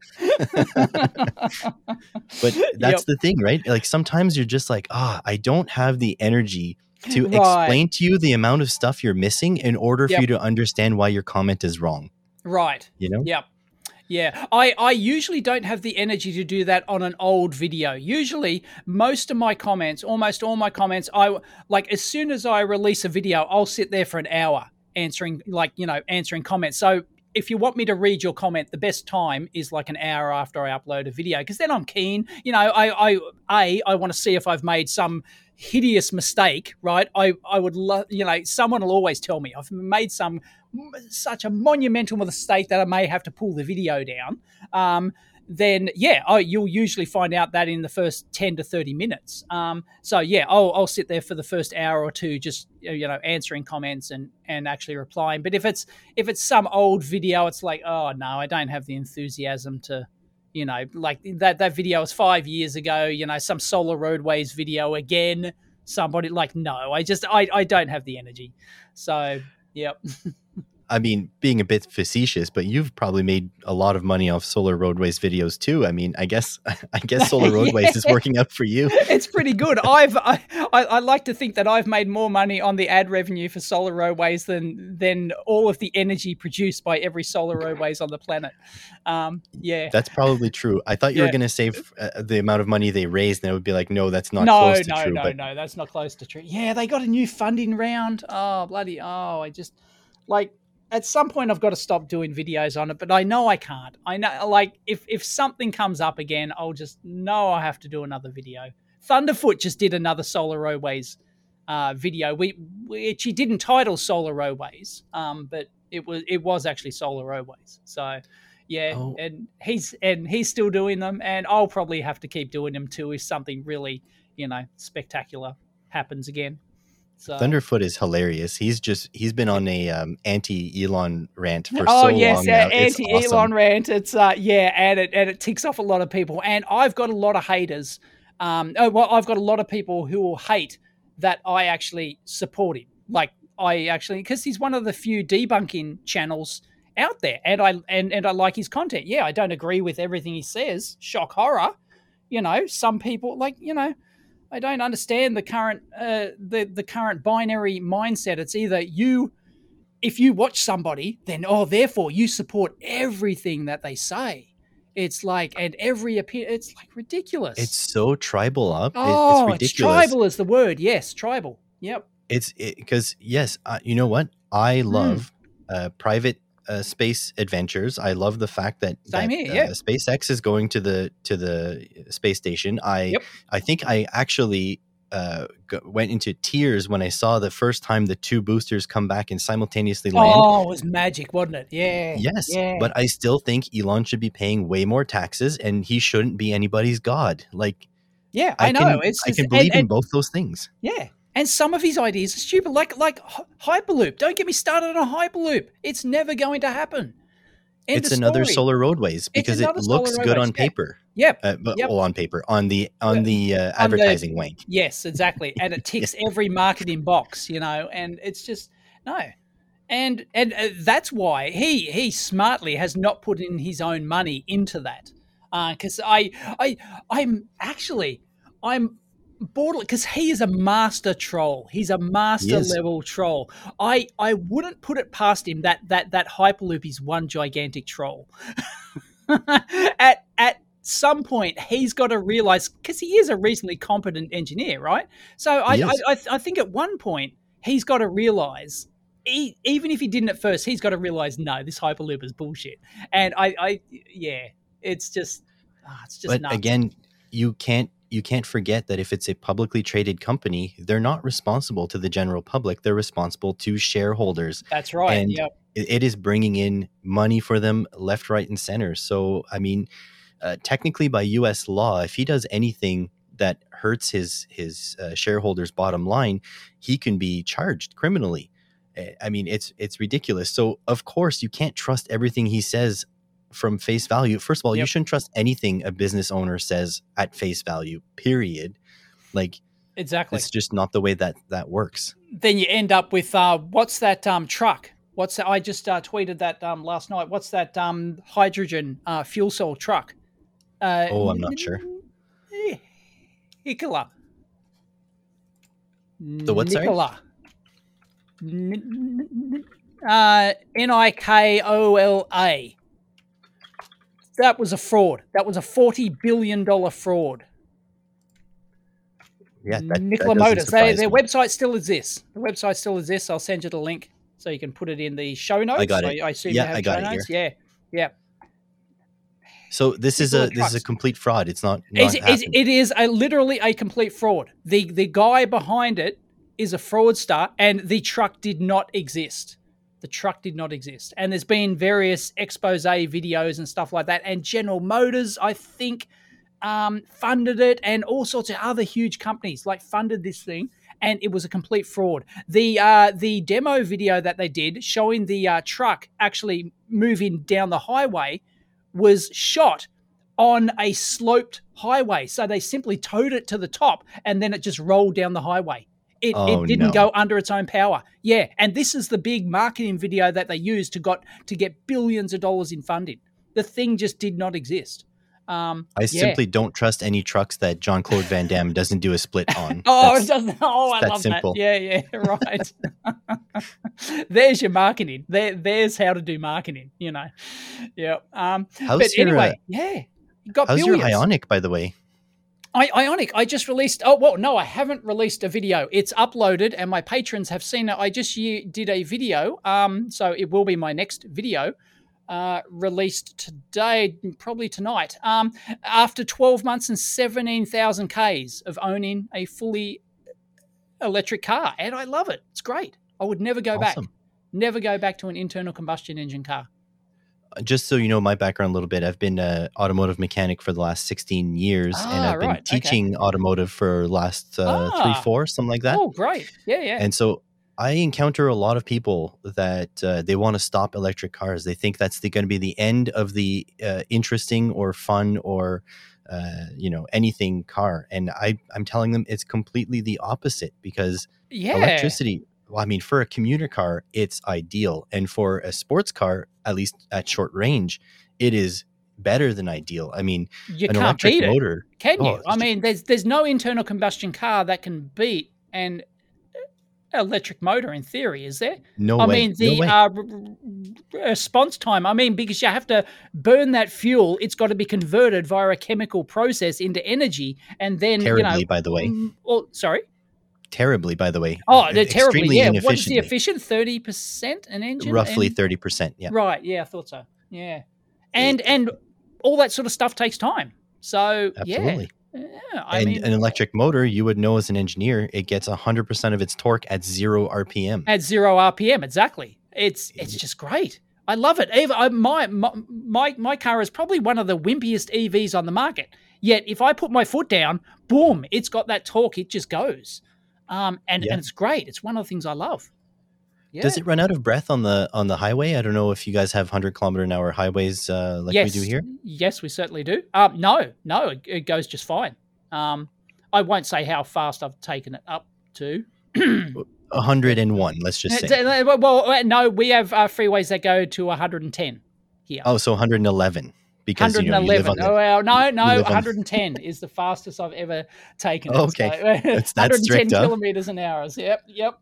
But that's yep. the thing, right? Like sometimes you're just like, ah, oh, I don't have the energy to right. explain to you the amount of stuff you're missing in order yep. for you to understand why your comment is wrong. Right. You know. Yep. Yeah, I, I usually don't have the energy to do that on an old video. Usually, most of my comments, almost all my comments, I like as soon as I release a video, I'll sit there for an hour answering, like, you know, answering comments. So if you want me to read your comment, the best time is like an hour after I upload a video, because then I'm keen. You know, I, I, A, I want to see if I've made some hideous mistake, right? I, I would love, you know, someone will always tell me I've made some such a monumental mistake that I may have to pull the video down. Um, then yeah, oh, you'll usually find out that in the first ten to thirty minutes. Um, so yeah, I'll, I'll sit there for the first hour or two, just, you know, answering comments and, and actually replying. But if it's, if it's some old video, it's like, oh no, I don't have the enthusiasm to, you know, like that, that video was five years ago, you know, some Solar Roadways video again, somebody like, no, I just, I, I don't have the energy. So, yep. I mean, being a bit facetious, but you've probably made a lot of money off Solar Roadways videos too. I mean, I guess I guess Solar Roadways Yeah. is working out for you. It's pretty good. I've I, I, I like to think that I've made more money on the ad revenue for Solar Roadways than than all of the energy produced by every Solar Roadways on the planet. Um, yeah, That's probably true. I thought you were yeah. going to say f- uh, the amount of money they raised, and it would be like, no, that's not No, close to no, true. no, But no. That's not close to true. Yeah, they got a new funding round. Oh, bloody! Oh, I just like at some point I've got to stop doing videos on it, but I know I can't. I know, like if if something comes up again, I'll just know I have to do another video. Thunderfoot just did another Solar Roadways uh, video, we, which he didn't title Solar Roadways, um, but it was it was actually Solar Roadways. So yeah, oh, and he's and he's still doing them, and I'll probably have to keep doing them too if something really, you know, spectacular happens again. So Thunderfoot is hilarious. He's just he's been on a um, anti Elon rant for oh so yes, long uh, now. It's anti Elon awesome. rant. It's uh yeah, and it and it ticks off a lot of people, and I've got a lot of haters. Um, oh, well, I've got a lot of people who will hate that I actually support him. Like I actually, because he's one of the few debunking channels out there, and I and and I like his content. Yeah, I don't agree with everything he says. Shock horror. You know, some people like you know. I don't understand the current uh, the the current binary mindset. It's either you, if you watch somebody, then oh, therefore you support everything that they say. It's like and every opinion. It's like ridiculous. It's so tribal up. It, it's Oh, it's ridiculous. tribal is the word. Yes, tribal. Yep. It's because yes, uh, you know what? I Mm, love uh, private uh, space adventures. I love the fact that same that here. uh, Yeah. SpaceX is going to the to the space station. I Yep. I think I actually uh, go, went into tears when I saw the first time the two boosters come back and simultaneously land. Oh, it was magic, wasn't it? Yeah. Yes, Yeah. but I still think Elon should be paying way more taxes, and he shouldn't be anybody's god. Like Yeah. I I know. can It's I just can and believe in and both those things. yeah. And some of his ideas are stupid, like like Hyperloop. Don't get me started on Hyperloop. It's never going to happen. End It's of another story. Solar Roadways It's because it another Solar looks good Roadways. on Yeah. paper. Yep. Uh, but Yep. well, on paper, on the on the uh, On the advertising wank. yes, exactly. And it ticks every marketing box, you know, and it's just no. And and uh, that's why he he smartly has not put in his own money into that. Because I I I'm actually I'm borderline because he is a master troll. He's a He master is. level troll. I I wouldn't put it past him that that that Hyperloop is one gigantic troll. at at some point, he's got to realize because he is a reasonably competent engineer, right? So I He I, is. I, I think at one point he's got to realize. He, even if he didn't at first, he's got to realize no, this Hyperloop is bullshit. And I, I yeah, it's just, oh, it's just But nuts. again, you can't you can't forget that if it's a publicly traded company, they're not responsible to the general public. They're responsible to shareholders, That's right. and Yep. it, it is bringing in money for them left, right, and center. So, I mean, uh, technically, by U S law, if he does anything that hurts his his uh, shareholders' bottom line, he can be charged criminally. Uh, I mean, it's it's ridiculous. So, of course, you can't trust everything he says from face value. First of all, you Yep. shouldn't trust anything a business owner says at face value. Period. Like Exactly. it's just not the way that that works. Then you end up with uh, what's that um, truck? What's that? I just uh, tweeted that um, last night. What's that um, hydrogen uh, fuel cell truck? Uh, Oh, I'm not sure. Nikola. The what? Sorry. Nikola. N- n- uh, N I K O L A. That was a fraud. That was a forty billion dollars fraud. Yeah, that, Nikola that doesn't Motors. They, surprise their me. website still exists. The website still exists. I'll send you the link so you can put it in the show notes. got it. I, I assume Yeah, you have I got show it notes. Yeah, yeah. So this is Nikola a this is a trucks. complete fraud. It's not. not It's, it's, happened. it is a, literally a complete fraud. The the guy behind it is a fraudster, and the truck did not exist. The truck did not exist. And there's been various expose videos and stuff like that. And General Motors, I think, um, funded it, and all sorts of other huge companies like funded this thing. And it was a complete fraud. The uh, the demo video that they did showing the uh, truck actually moving down the highway was shot on a sloped highway. So they simply towed it to the top and then it just rolled down the highway. It Oh, it didn't no. go under its own power. Yeah, and this is the big marketing video that they used to got to get billions of dollars in funding. The thing just did not exist. Um, I yeah. simply don't trust any trucks that Jean-Claude Van Damme doesn't do a split on. Oh, it That's, doesn't. Oh, I that love simple. that. Yeah, yeah, right. There's your marketing. There, there's how to do marketing. You know. Yeah. Um. How's but your, anyway, uh, yeah. You got how's billions. your Ionic, by the way? I, Ionic, I just released. Oh, well, no, I haven't released a video. It's uploaded, and my patrons have seen it. I just ye- did a video, um, so it will be my next video, uh, released today, probably tonight. Um, after twelve months and seventeen thousand Ks of owning a fully electric car, and I love it. It's great. I would never go back. Awesome. Never go back to an internal combustion engine car. Just so you know my background a little bit, I've been an automotive mechanic for the last sixteen years, Ah, and I've been right, okay. teaching automotive for last uh, Ah. three, four, something like that. Oh, great. Yeah, yeah. And so I encounter a lot of people that uh, they want to stop electric cars. They think that's going to be the end of the uh, interesting or fun or uh, you know anything car. And I, I'm telling them it's completely the opposite, because yeah. electricity, well, I mean, for a commuter car, it's ideal. And for a sports car, at least at short range, it is better than ideal. I mean, You an can't electric beat it. motor. Can oh, you? I it's- mean, there's there's no internal combustion car that can beat an electric motor in theory, is there? no I way. mean, the no way. uh, r- r- response time. I mean, because you have to burn that fuel, it's got to be converted via a chemical process into energy, and then Terribly, you know. by the way. mm, Oh, sorry. Terribly, by the way. Oh, they're terribly. Extremely Yeah. What is the inefficiently. efficient? Thirty percent an engine. Roughly And- thirty percent. Yeah. Right. Yeah, I thought so. Yeah, and and all that sort of stuff takes time. So Absolutely. yeah, yeah. I and mean, an electric motor, you would know as an engineer, it gets one hundred percent of its torque at zero R P M. at zero R P M, exactly. It's it's just great. I love it. Even I, my, my my my car is probably one of the wimpiest E Vs on the market. Yet if I put my foot down, boom, it's got that torque. It just goes, um, and Yeah. and it's great. It's one of the things I love. Yeah. Does it run out of breath on the on the highway? I don't know if you guys have one hundred kilometer an hour highways uh, like yes. we do here. Yes, we certainly do. Um, no, no, it, it goes just fine. Um, I won't say how fast I've taken it up to. one hundred one, let's just say. Well, well, no, we have uh, freeways that go to one hundred ten here. Oh, so one hundred eleven. Because you know, you live one hundred eleven. on the, Oh, well, no, no, live on- one hundred ten is the fastest I've ever taken. Oh, it. okay. So, That's- that's one hundred ten strict, huh? kilometers an hour. Yep, yep.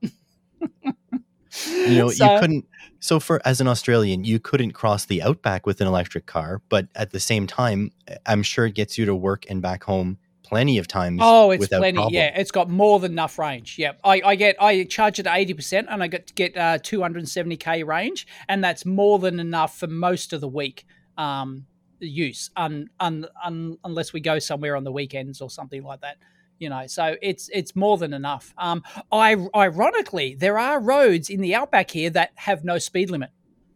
you know, So- you couldn't. So for as an Australian, you couldn't cross the outback with an electric car, but at the same time, I'm sure it gets you to work and back home plenty of times. Oh, it's without plenty. problem. Yeah, it's got more than enough range. Yep. I, I get I charge it at eighty percent and I get to get uh, two hundred seventy K range, and that's more than enough for most of the week um, use, un, un, un, unless we go somewhere on the weekends or something like that. You know, so it's it's more than enough. Um, I ironically, there are roads in the outback here that have no speed limit.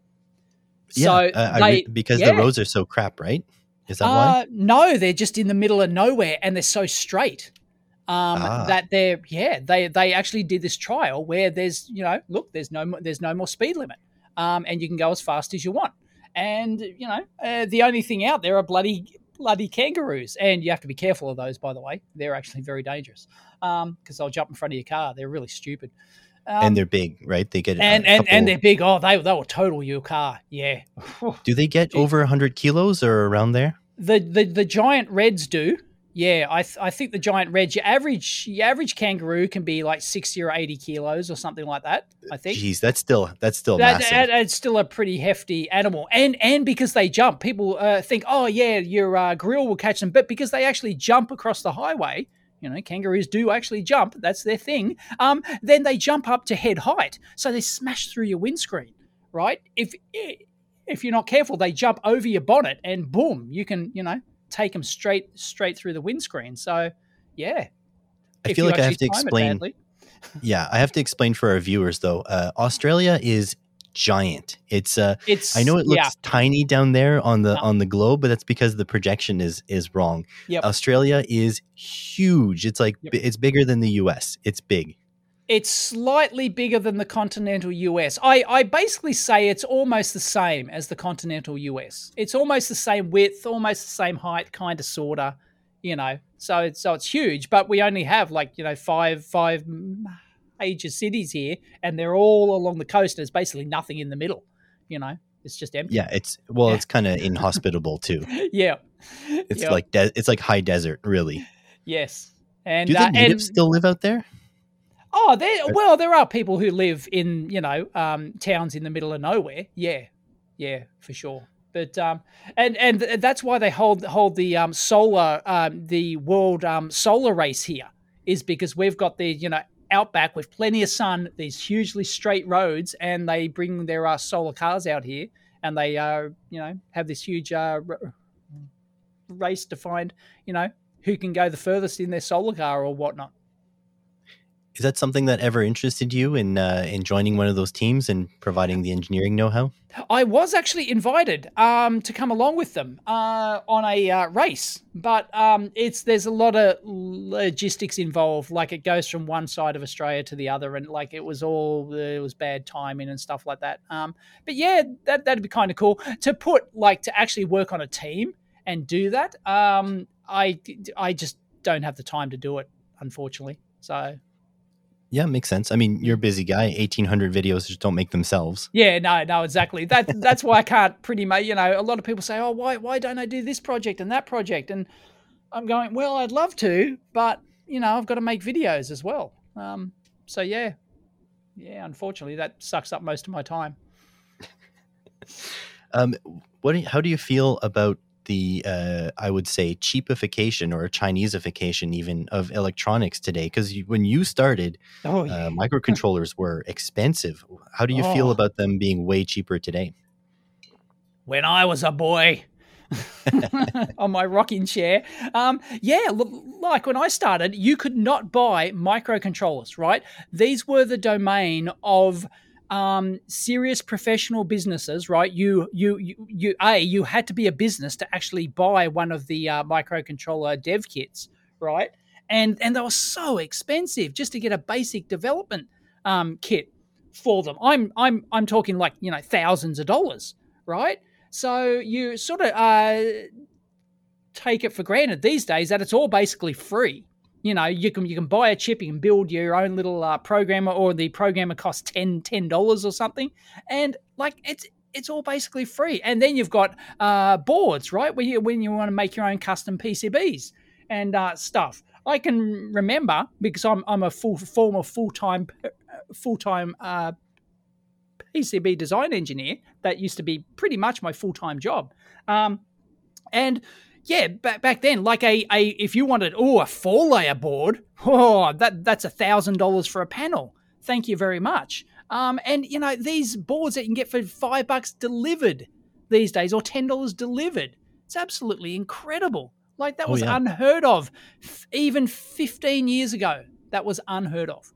Yeah, So uh, I they, re- because yeah. the roads are so crap, right? Is that Uh, why? no, they're just in the middle of nowhere and they're so straight um, Ah. that they're yeah they they actually did this trial where there's you know look there's no mo- there's no more speed limit um, and you can go as fast as you want, and you know uh, the only thing out there are bloody bloody kangaroos, and you have to be careful of those, by the way. They're actually very dangerous because um, they'll jump in front of your car. They're really stupid. Um, And they're big, right? They get a and, and, couple- and they're big. Oh, they they will total your car. Yeah. Do they get Gee. over one hundred kilos or around there? The the the giant reds do. Yeah, I th- I think the giant reds. Your average your average kangaroo can be like sixty or eighty kilos or something like that. I think. Jeez, that's still that's still That, massive. that- it's still a pretty hefty animal, and and because they jump, people uh, think, oh yeah, your uh, grill will catch them, but because they actually jump across the highway, you know, kangaroos do actually jump. That's their thing. Um, then they jump up to head height, so they smash through your windscreen, right? If if you're not careful, they jump over your bonnet, and boom, you can you know take them straight straight through the windscreen. So yeah, I if feel you like I have actually to time it explain. badly. Yeah, I have to explain for our viewers though. Uh, Australia is giant. It's uh, It's I know it looks yeah, tiny down there on the Yeah. on the globe, but that's because the projection is is wrong. Yep. Australia is huge. It's like Yep. bi- it's bigger than the U S. It's big. It's slightly bigger than the continental U S. I, I basically say it's almost the same as the continental U S. It's almost the same width, almost the same height, kind of, sorta, you know. So it's so it's huge, but we only have like you know five five major cities here, and they're all along the coast. And there's basically nothing in the middle. You know, it's just empty. Yeah, it's well, Yeah. it's kind of inhospitable too. Yeah, It's yeah. like de- it's like high desert, really. Yes, and Do the uh, natives and still live out there? oh, there. Well, there are people who live in you know um, towns in the middle of nowhere. Yeah, yeah, for sure. But um, and and that's why they hold hold the um, solar um, the world um, solar race here, is because we've got the you know outback with plenty of sun, these hugely straight roads, and they bring their uh, solar cars out here, and they uh, you know have this huge uh, r- race to find you know who can go the furthest in their solar car or whatnot. Is that something that ever interested you in uh, in joining one of those teams and providing the engineering know-how? I was actually invited um, to come along with them uh, on a uh, race, but um, it's there's a lot of logistics involved. Like it goes from one side of Australia to the other, and like it was all it was bad timing and stuff like that. Um, but yeah, that that'd be kind of cool to put like to actually work on a team and do that. Um, I I just don't have the time to do it, unfortunately. So. Yeah, makes sense. I mean, you're a busy guy. eighteen hundred videos just don't make themselves. Yeah, no, no, exactly. That that's why I can't pretty much. You know, a lot of people say, "Oh, why why don't I do this project and that project?" And I'm going, "Well, I'd love to, but you know, I've got to make videos as well." Um, so yeah, yeah. Unfortunately, that sucks up most of my time. Um, what? Do you, how do you feel about the, uh, I would say, cheapification or Chineseification even of electronics today? Because when you started, Oh yeah. uh, microcontrollers were expensive. How do you Oh. feel about them being way cheaper today? When I was a boy. On my rocking chair. Um, yeah, l- like when I started, you could not buy microcontrollers, right? These were the domain of um, serious professional businesses, right? You, you, you, you, a you had to be a business to actually buy one of the uh, microcontroller dev kits, right? And and they were so expensive just to get a basic development um, kit for them. I'm I'm I'm talking like you know thousands of dollars, right? So you sort of uh, take it for granted these days that it's all basically free. You know, you can you can buy a chip, you can build your own little uh, programmer, or the programmer costs ten dollars or something, and like it's it's all basically free. And then you've got uh, boards, right? When you when you want to make your own custom P C Bs and uh, stuff. I can remember because I'm I'm a full former full time full time uh, P C B design engineer. That used to be pretty much my full time job. Um, and yeah, back back then, like a, a if you wanted oh a four layer board, oh that that's a thousand dollars for a panel. Thank you very much. Um, and you know these boards that you can get for five bucks delivered these days, or ten dollars delivered. It's absolutely incredible. Like that Oh was yeah. unheard of, f- even fifteen years ago. That was unheard of.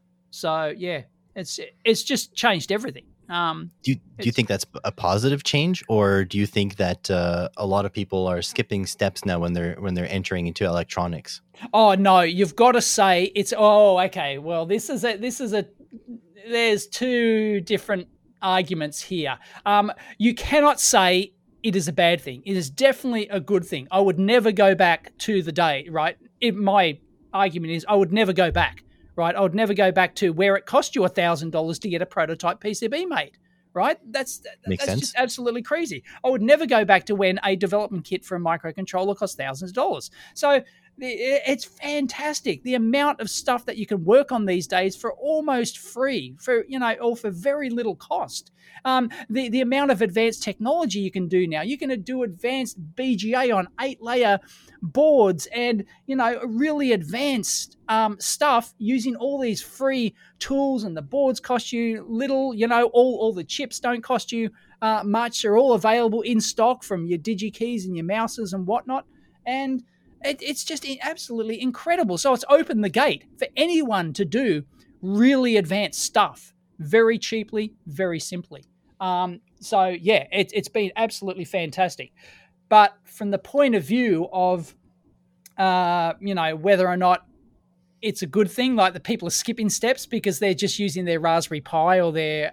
So yeah, it's it's just changed everything. Um, Do you, do you it's think that's a positive change, or do you think that uh, a lot of people are skipping steps now when they're when they're entering into electronics? oh no, you've got to say it's oh okay. Well, this is a this is a there's two different arguments here. Um, you cannot say it is a bad thing. It is definitely a good thing. I would never go back to the day, right? It, my argument is I would never go back, right? I would never go back to where it cost you a thousand dollars to get a prototype P C B made, right? That's Makes that's sense. just absolutely crazy. I would never go back to when a development kit for a microcontroller cost thousands of dollars. So it's fantastic the amount of stuff that you can work on these days for almost free, for you know, or for very little cost. Um, the the amount of advanced technology you can do now. You can do advanced B G A on eight layer boards, and you know, really advanced um, stuff using all these free tools. And the boards cost you little. You know, all all the chips don't cost you uh, much. They're all available in stock from your DigiKeys and your mouses and whatnot. And it, it's just absolutely incredible. So it's opened the gate for anyone to do really advanced stuff very cheaply, very simply. Um, so yeah, it, it's been absolutely fantastic. But from the point of view of, uh, you know, whether or not it's a good thing, like the people are skipping steps because they're just using their Raspberry Pi or their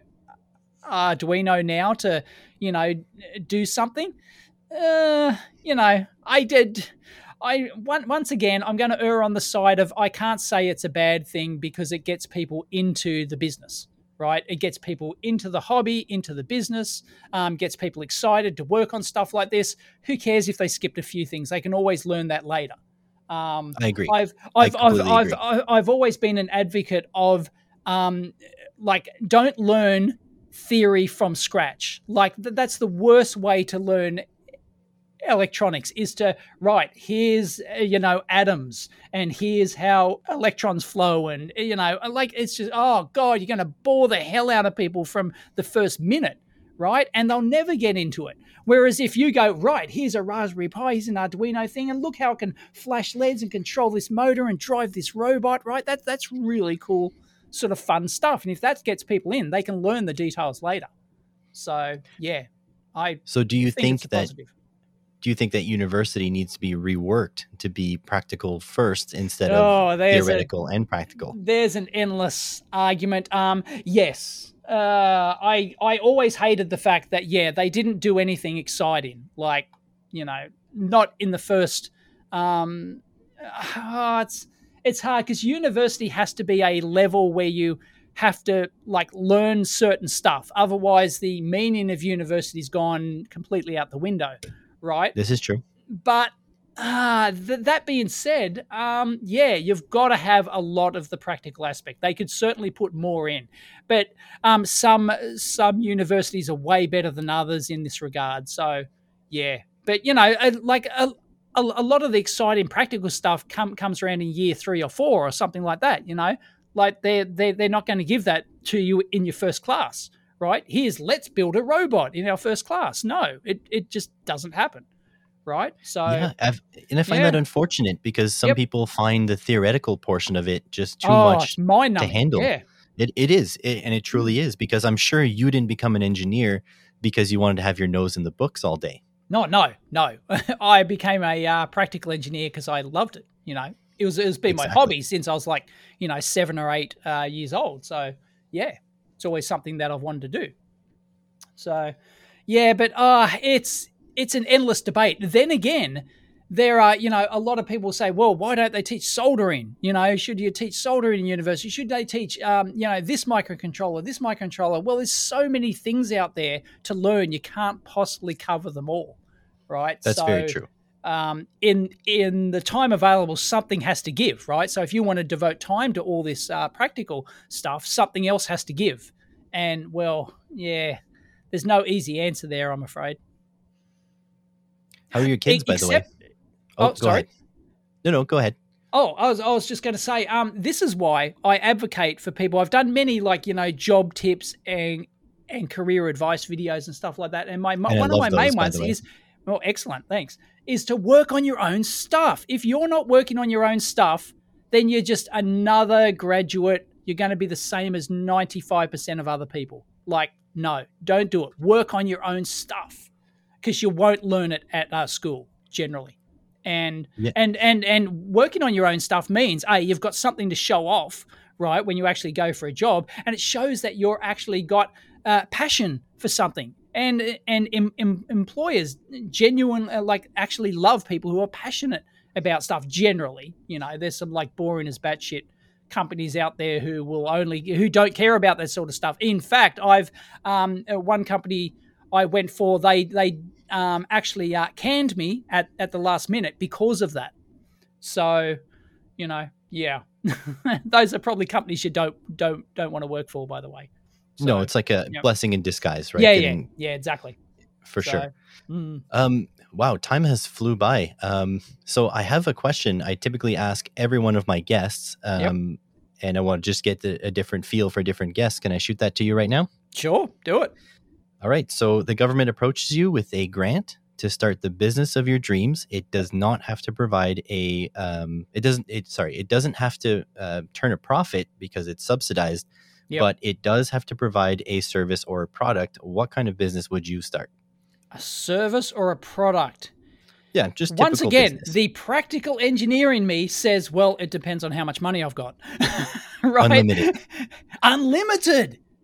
Arduino now to, you know, do something. Uh, you know, I did. I one, once again, I'm going to err on the side of I can't say it's a bad thing because it gets people into the business, right? It gets people into the hobby, into the business, um, gets people excited to work on stuff like this. Who cares if they skipped a few things? They can always learn that later. Um, I agree. I've I I've I've completely I've, agree. I've I've always been an advocate of um, like don't learn theory from scratch. Like th- that's the worst way to learn electronics is to right here's uh, you know atoms and here's how electrons flow and you know like it's just oh god you're going to bore the hell out of people from the first minute, right? And they'll never get into it. Whereas if you go right here's a Raspberry Pi, here's an Arduino thing, and look how it can flash L E Ds and control this motor and drive this robot, right? That that's really cool sort of fun stuff. And if that gets people in, they can learn the details later. So yeah, I So do you think, think it's a that positive. do you think that university needs to be reworked to be practical first instead Oh, of there's a theoretical and practical? there's an endless argument. Um, yes, uh, I I always hated the fact that yeah they didn't do anything exciting, like you know not in the first. Um, uh, it's it's hard because university has to be a level where you have to like learn certain stuff. Otherwise, the meaning of university's gone completely out the window, right? This is true. But uh, th- that being said, um, yeah, you've got to have a lot of the practical aspect. They could certainly put more in, but um, some some universities are way better than others in this regard. So yeah, but you know, uh, like a, a, a lot of the exciting practical stuff come, comes around in year three or four or something like that. You know, like they're they they're not going to give that to you in your first class, right? Here's let's build a robot in our first class. No, it it just doesn't happen. Right. So, Yeah, I've, and I find yeah. that unfortunate because some Yep. people find the theoretical portion of it just too Oh, much it's mind to numbing. handle. Yeah. It it is, it, and it truly is, because I'm sure you didn't become an engineer because you wanted to have your nose in the books all day. No, no, no. I became a uh, practical engineer because I loved it. You know, it was, it was been my Exactly. hobby since I was like, you know, seven or eight uh, years old. So, yeah, it's always something that I've wanted to do. So, yeah, but uh, it's, it's an endless debate. Then again, there are, you know, a lot of people say, well, why don't they teach soldering? You know, should you teach soldering in university? Should they teach, um, you know, this microcontroller, this microcontroller? Well, there's so many things out there to learn. You can't possibly cover them all, right? That's so, very true. Um, in in the time available, something has to give, right? So if you want to devote time to all this uh, practical stuff, something else has to give. And, well, yeah, there's no easy answer there, I'm afraid. How are your kids, by Except, the way? Oh, oh, go sorry. ahead. No, no, go ahead. Oh, I was I was just going to say, um, this is why I advocate for people. I've done many, like, you know, job tips and and career advice videos and stuff like that. And my, my And I one of love my those, main by ones the way. is, well, excellent, thanks, is to work on your own stuff. If you're not working on your own stuff, then you're just another graduate. You're going to be the same as ninety-five percent of other people. Like, no, don't do it. Work on your own stuff because you won't learn it at uh, school generally. And, Yeah. and and and working on your own stuff means, A, you've got something to show off, right, when you actually go for a job, and it shows that you're actually got uh, passion for something. And and em, em, employers genuine uh, like actually love people who are passionate about stuff. Generally, you know, there's some like boring as batshit companies out there who will only who don't care about that sort of stuff. In fact, I've um, one company I went for, they they um, actually uh, canned me at, at the last minute because of that. So, you know, yeah, those are probably companies you don't don't don't want to work for, by the way. So, no, it's like a yep. blessing in disguise, right? Yeah, Getting, yeah, yeah, exactly. for So, sure. mm. Um, wow, time has flew by. Um, so I have a question I typically ask every one of my guests, um, yep. and I want to just get the, a different feel for different guests. Can I shoot that to you right now? Sure, do it. All right. So the government approaches you with a grant to start the business of your dreams. It does not have to provide a, um, it doesn't, it, sorry, it doesn't have to uh, turn a profit because it's subsidized, yep. but it does have to provide a service or a product. What kind of business would you start? A service or a product? Yeah, just once again, business. The practical engineer in me says, well, it depends on how much money I've got. Right? Unlimited. Unlimited.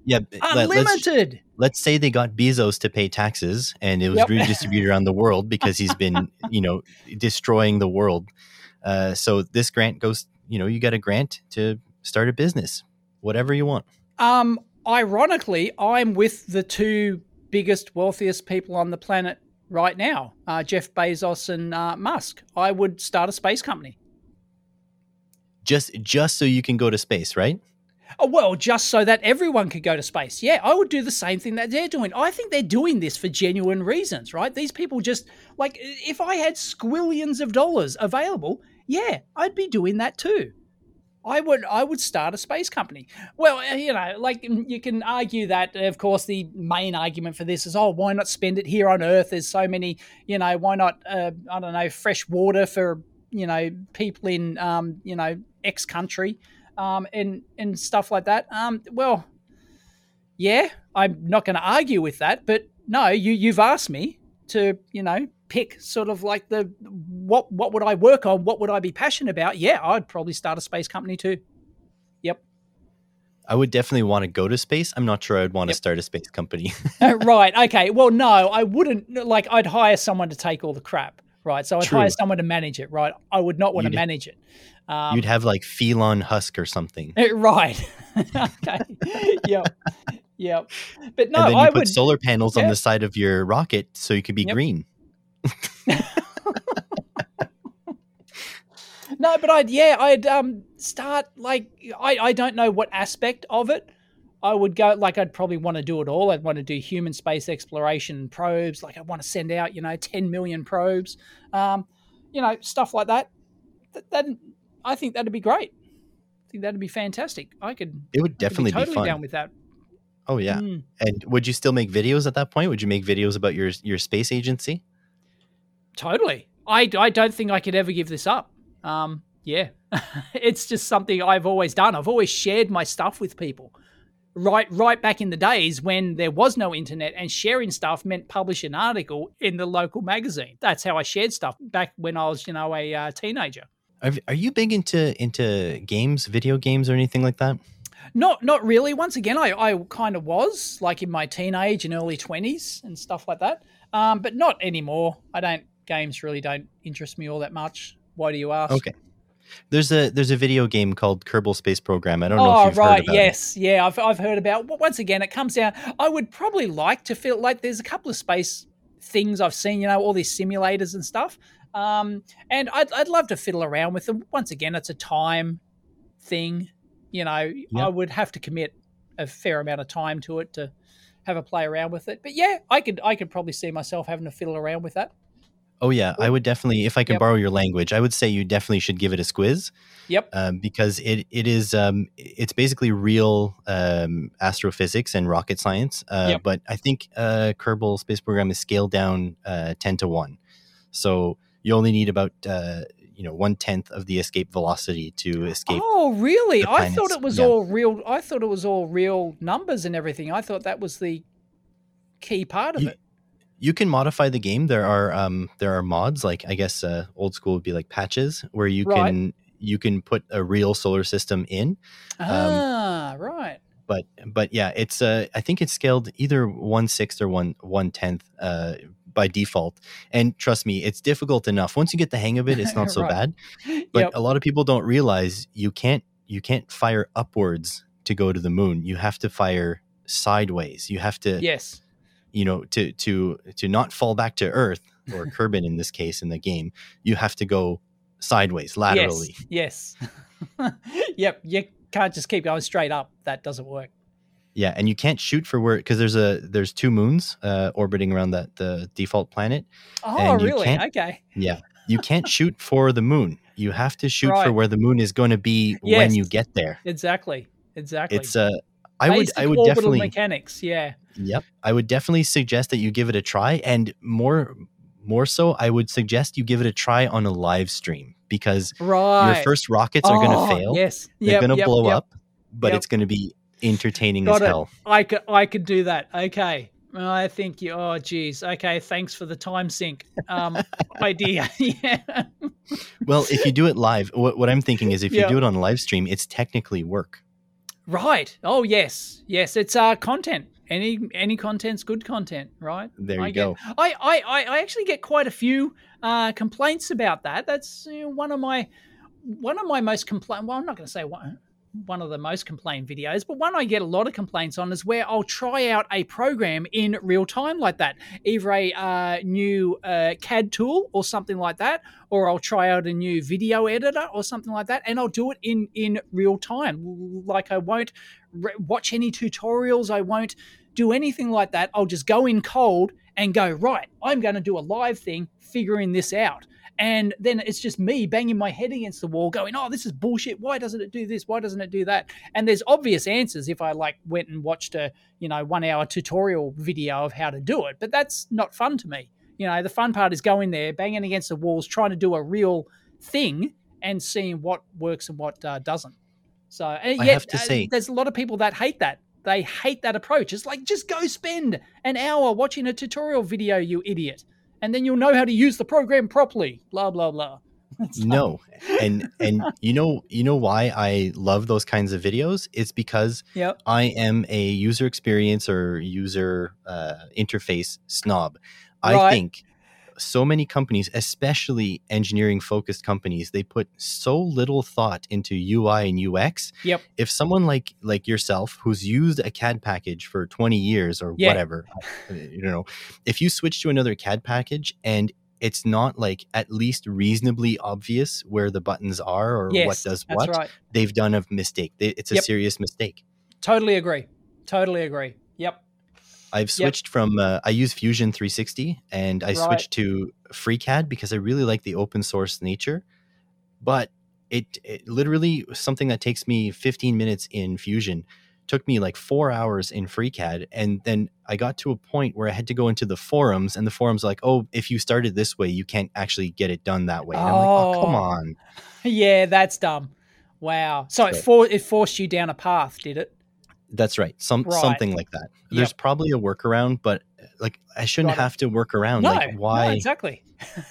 Yeah, b- let, let's Unlimited. let's say they got Bezos to pay taxes, and it was Yep. redistributed around the world because he's been, you know, destroying the world. Uh, so this grant goes, you know, you get a grant to start a business, whatever you want. Um, ironically, I'm with the two biggest, wealthiest people on the planet right now, uh, Jeff Bezos and uh, Musk. I would start a space company. Just just so you can go to space, right? Oh, well, just so that everyone could go to space. Yeah, I would do the same thing that they're doing. I think they're doing this for genuine reasons, right? These people just, like, if I had squillions of dollars available, yeah, I'd be doing that too. I would I would start a space company. Well, you know, like you can argue that, of course, the main argument for this is, oh, why not spend it here on Earth? There's so many, you know, why not, uh, I don't know, fresh water for, you know, people in, um, you know, X country um, and, and stuff like that. Um, well, yeah, I'm not going to argue with that, but no, you, you've asked me to, you know, pick sort of like the what what would I work on, what would I be passionate about? Yeah, I'd probably start a space company too. Yep. I would definitely want to go to space. I'm not sure I'd want Yep. to start a space company. Right. Okay. Well, no, I wouldn't. Like, I'd hire someone to take all the crap. Right. So I'd True. hire someone to manage it. Right. I would not want You'd- to manage it. Um, You'd have like Phelon Husk or something. right. Okay. Yep. Yep. But no, and then you I put would. solar panels on yeah. the side of your rocket so you could be Yep. green. No, but I'd yeah, I'd um start like I I don't know what aspect of it I would go. Like, I'd probably want to do it all. I'd want to do human space exploration probes. Like, I want to send out, you know, ten million probes, um, you know, stuff like that. That, that I think that'd be great. I think that'd be fantastic. I could. It would I could definitely be totally be fun. down with that. Oh yeah. Mm. And would you still make videos at that point? Would you make videos about your your space agency? Totally. I, I don't think I could ever give this up. Um, yeah. It's just something I've always done. I've always shared my stuff with people. Right right back in the days when there was no internet and sharing stuff meant publish an article in the local magazine. That's how I shared stuff back when I was, you know, a uh, teenager. Are, are you big into into games, video games, or anything like that? Not not really. Once again, I, I kind of was, like in my teenage and early twenties and stuff like that. Um, but not anymore. I don't, games really don't interest me all that much. Why do you ask? Okay. There's a there's a video game called Kerbal Space Program. I don't know Oh, if you've right. heard about Yes. Yeah, I've, I've heard about. Once again, it comes down. I would probably like to feel like there's a couple of space things I've seen, you know, all these simulators and stuff. Um, and I'd, I'd love to fiddle around with them. Once again, it's a time thing. You know, I Yep. would have to commit a fair amount of time to it to have a play around with it. But yeah, I could I could probably see myself having to fiddle around with that. it. Oh yeah, I would definitely, if I can Yep. borrow your language, I would say you definitely should give it a squiz. Yep. Um, because it it is um, it's basically real um, astrophysics and rocket science. Uh, Yep. But I think uh, Kerbal Space Program is scaled down uh, ten to one, so you only need about uh, you know one tenth of the escape velocity to escape. Oh, really? the I thought planets. it was Yeah. all real. I thought it was all real numbers and everything. I thought that was the key part of You, it. you can modify the game. There are um, there are mods, like I guess uh, old school would be like patches, where you Right. can you can put a real solar system in. Ah, right. But but yeah, it's uh, I think it's scaled either one sixth or one one tenth uh, by default. And trust me, it's difficult enough. Once you get the hang of it, it's not so Right. bad. But Yep. a lot of people don't realize you can't you can't fire upwards to go to the moon. You have to fire sideways. You have to Yes. you know to to to not fall back to Earth or Kerbin in this case in the game. You have to go sideways, laterally. Yes. Yes. Yep. You can't just keep going straight up. That doesn't work. Yeah, and you can't shoot for where because there's a there's two moons uh, orbiting around that the default planet. Oh, And you really? can't- Okay. Yeah, you can't shoot for the moon. You have to shoot Right. for where the moon is going to be when you Yes. get there. Exactly. Exactly. It's uh, I would Basic I would orbital definitely mechanics. Yeah. yep I would definitely suggest that you give it a try, and more more so, I would suggest you give it a try on a live stream because Right. your first rockets are going Oh, to fail. Yes. They're Yep, going to yep, blow yep. up, but Yep. it's going to be entertaining Got as it. hell. I could, I could do that. Okay. I think you, oh, geez. Okay. Thanks for the time sync um, idea. Yeah. Well, if you do it live, what, what I'm thinking is if Yeah. you do it on live stream, it's technically work. Right. Oh yes, yes. It's uh content. Any any content's good content, right? There I you get. go. I I I I actually get quite a few uh complaints about that. That's you know, one of my one of my most complain. Well, I'm not going to say one one of the most complained videos, but one I get a lot of complaints on is where I'll try out a program in real time like that, either a uh, new uh, C A D tool or something like that, or I'll try out a new video editor or something like that, and I'll do it in in real time. Like I won't re- watch any tutorials, I won't do anything like that. I'll just go in cold and go, right, I'm going to do a live thing, figuring this out. And then it's just me banging my head against the wall going, oh, this is bullshit. Why doesn't it do this? Why doesn't it do that? And there's obvious answers if I like went and watched a, you know, one hour tutorial video of how to do it. But that's not fun to me. You know, the fun part is going there, banging against the walls, trying to do a real thing and seeing what works and what uh, doesn't. So and I yet have to uh, say, there's a lot of people that hate that. They hate that approach. It's like, just go spend an hour watching a tutorial video, you idiot. And then you'll know how to use the program properly. Blah blah blah. It's no. And and you know you know why I love those kinds of videos? It's because Yep. I am a user experience or user uh, interface snob. I Right. think so many companies, especially engineering focused companies, they put so little thought into U I and U X. Yep. If someone like like yourself who's used a C A D package for twenty years or Yeah. whatever, you know, if you switch to another C A D package and it's not like at least reasonably obvious where the buttons are or Yes, what does that's what, right. they've done a mistake. They, it's a Yep. serious mistake. Totally agree. Totally agree. Yep. I've Yep. switched from, uh, I use Fusion three sixty and I Right. switched to FreeCAD because I really like the open source nature. But it, it literally something that takes me fifteen minutes in Fusion took me like four hours in FreeCAD. And then I got to a point where I had to go into the forums and the forums like, oh, if you started this way, you can't actually get it done that way. And I'm like, oh, come Oh, on. yeah, that's dumb. Wow. So it So for it forced you down a path, did it? that's right. Some Right. something like that. There's Yep. probably a workaround, but like I shouldn't Got it. have to work around. No, Like no, why? exactly.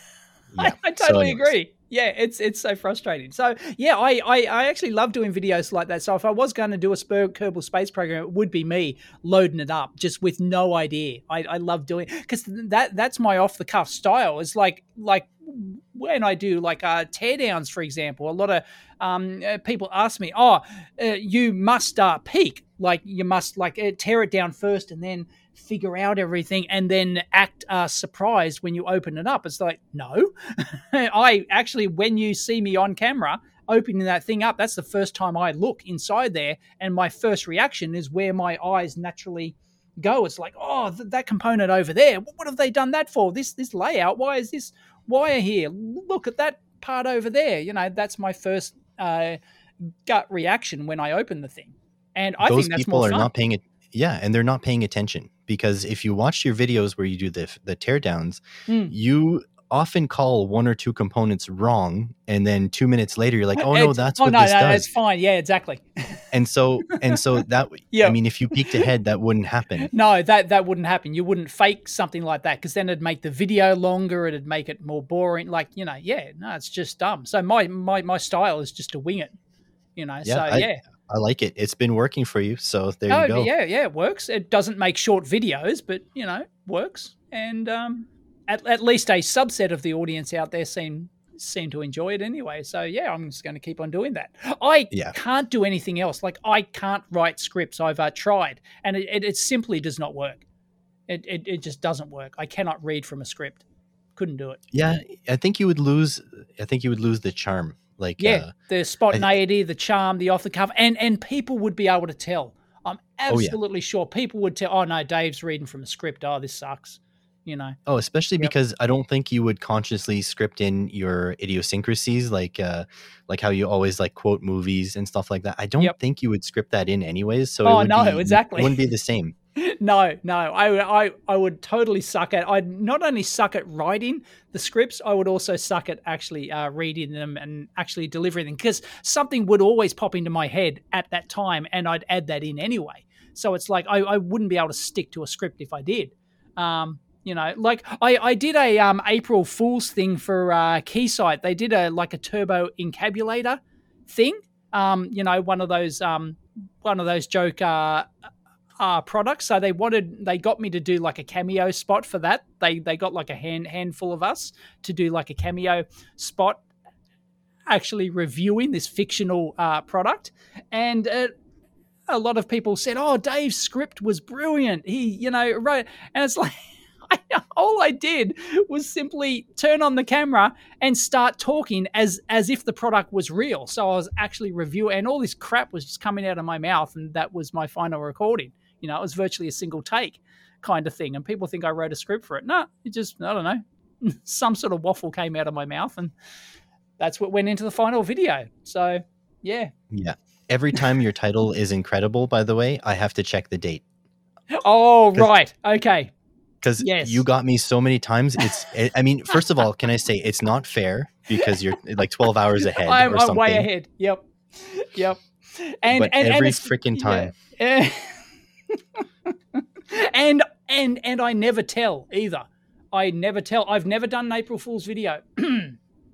I, Yeah. I So totally anyways, agree. Yeah, it's it's so frustrating. So yeah, I, I I actually love doing videos like that. So if I was going to do a Spur Kerbal Space program, it would be me loading it up just with no idea. I, I love doing because that that's my off the cuff style. It's like like when I do like uh, teardowns, for example. A lot of um, uh, people ask me, "Oh, uh, you must uh, peek like you must like uh, tear it down first and then." Figure out everything and then act uh, surprised when you open it up. It's like, no. I actually, when you see me on camera opening that thing up, that's the first time I look inside there, and my first reaction is where my eyes naturally go. It's like, oh, th- that component over there. What, what have they done that for? This this layout. Why is this wire here? Look at that part over there. You know, that's my first uh, gut reaction when I open the thing, and I those think that's people more are fun. not paying it. Yeah, and they're not paying attention because if you watch your videos where you do the the teardowns, Mm. you often call one or two components wrong, and then two minutes later you're like, oh no, It's, that's oh what no, this no, does. it's fine. Yeah, exactly. And so and so that I Yeah. mean, if you peeked ahead, that wouldn't happen. No, that that wouldn't happen. You wouldn't fake something like that because then it'd make the video longer. It'd make it more boring. Like you know, yeah, no, it's just dumb. So my my my style is just to wing it. You know, Yeah, so I yeah. I like it. It's been working for you, so there Oh you go. yeah, yeah, it works. It doesn't make short videos, but you know, works. And um, at at least a subset of the audience out there seem seem to enjoy it anyway. So yeah, I'm just going to keep on doing that. I Yeah. can't do anything else. Like I can't write scripts. I've uh, tried, and it, it, it simply does not work. It, it it just doesn't work. I cannot read from a script. Couldn't do it. Yeah, I think you would lose I think you would lose the charm. Like Yeah, uh the I, spontaneity, the charm, the off the cuff, and and people would be able to tell. I'm oh yeah. absolutely sure people would tell. Oh no, Dave's reading from a script. Oh, this sucks. You know. Oh, especially Yep. because I don't think you would consciously script in your idiosyncrasies, like uh, like how you always like quote movies and stuff like that. I don't Yep. think you would script that in anyways, so it Oh would no, be it exactly. wouldn't be the same. No, no, I, I, I would totally suck at. I'd not only suck at writing the scripts, I would also suck at actually uh, reading them and actually delivering them because something would always pop into my head at that time, and I'd add that in anyway. So it's like I, I wouldn't be able to stick to a script if I did. Um, you know, like I, I did a um, April Fool's thing for uh, Keysight. They did a like a turbo encabulator thing. Um, you know, one of those um, one of those joke uh, uh, products. So they wanted, they got me to do like a cameo spot for that. They they got like a hand handful of us to do like a cameo spot, actually reviewing this fictional uh, product, and uh, a lot of people said, "Oh, Dave's script was brilliant. He, you know, wrote," and it's like. I, all I did was simply turn on the camera and start talking as as if the product was real. So I was actually reviewing, and all this crap was just coming out of my mouth, and that was my final recording. You know, it was virtually a single take kind of thing, and people think I wrote a script for it. No, it just, I don't know, some sort of waffle came out of my mouth, and that's what went into the final video. So, yeah. Yeah. Every time your title is incredible, by the way, I have to check the date. Oh, right. Okay. Because yes. you got me so many times. It's, it, I mean, first of all, can I say it's not fair because you're like twelve hours ahead I'm, or I'm something. way ahead. Yep. Yep. And, but and every and freaking time. Yeah. and, and, and I never tell either. I never tell. I've never done an April Fool's video. ne-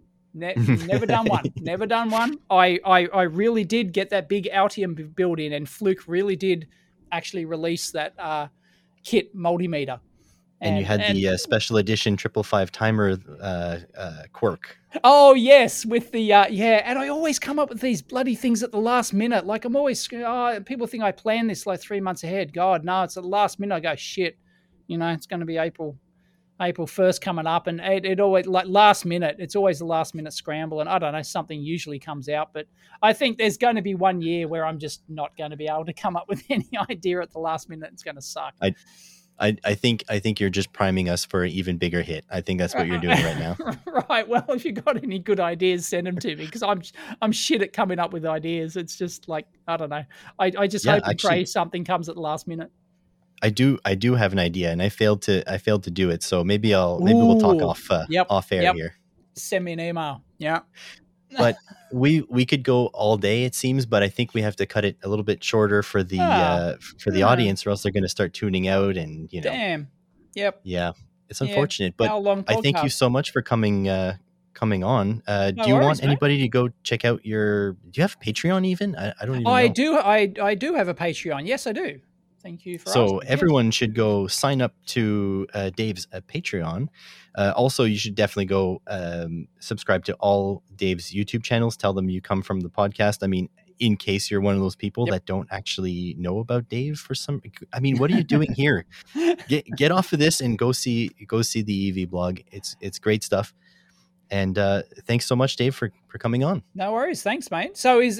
never done one. Never done one. I, I, I really did get that big Altium build in, and Fluke really did actually release that uh, kit multimeter. And, and you had and, the uh, special edition triple five timer uh, uh, quirk. Oh yes, with the uh, yeah. And I always come up with these bloody things at the last minute. Like I'm always, oh, people think I plan this like three months ahead. God, no, it's at the last minute. I go, shit, you know, it's going to be April, April first coming up, and it, it always like last minute. It's always the last minute scramble, and I don't know, something usually comes out. But I think there's going to be one year where I'm just not going to be able to come up with any idea at the last minute. It's going to suck. I, I, I think I think you're just priming us for an even bigger hit. I think that's what you're doing right now. Right. Well, if you got any good ideas, send them to me, because I'm I'm shit at coming up with ideas. It's just like, I don't know. I, I just yeah, hope and actually, pray something comes at the last minute. I do I do have an idea, and I failed to I failed to do it. So maybe I'll maybe Ooh, we'll talk off uh, yep, off air yep. here. Send me an email. Yeah. But we we could go all day, it seems, but I think we have to cut it a little bit shorter for the oh, uh, for the yeah. audience, or else they're going to start tuning out. And you know, damn, yep, yeah, it's unfortunate. Yeah. But I thank you so much for coming uh, coming on. Uh, no do you worries, want anybody mate. to go check out your? Do you have Patreon even? I, I don't even. I know. do. I I do have a Patreon. Yes, I do. Thank you for so asking. everyone should go sign up to uh, Dave's uh, Patreon. Uh, also, you should definitely go um, subscribe to all Dave's YouTube channels. Tell them you come from the podcast. I mean, in case you're one of those people yep. that don't actually know about Dave for some. I mean, what are you doing here? Get get off of this and go see go see the E V blog. It's it's great stuff. And uh, thanks so much, Dave, for, for coming on. No worries. Thanks, mate. So is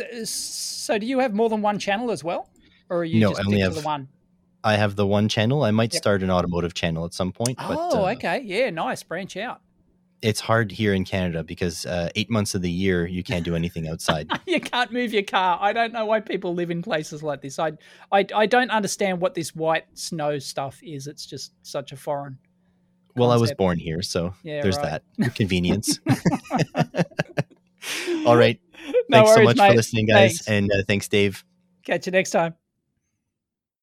so do you have more than one channel as well? Or are you no, just I only stick have to the one? I have the one channel. I might yep. start an automotive channel at some point. Oh, but, uh, okay. Yeah, nice. Branch out. It's hard here in Canada because uh, eight months of the year, you can't do anything outside. You can't move your car. I don't know why people live in places like this. I, I, I don't understand what this white snow stuff is. It's just such a foreign Well, concept. I was born here, so yeah, there's right. that. Convenience. All right. No thanks worries, so much mate. for listening, guys. Thanks. And uh, thanks, Dave. Catch you next time.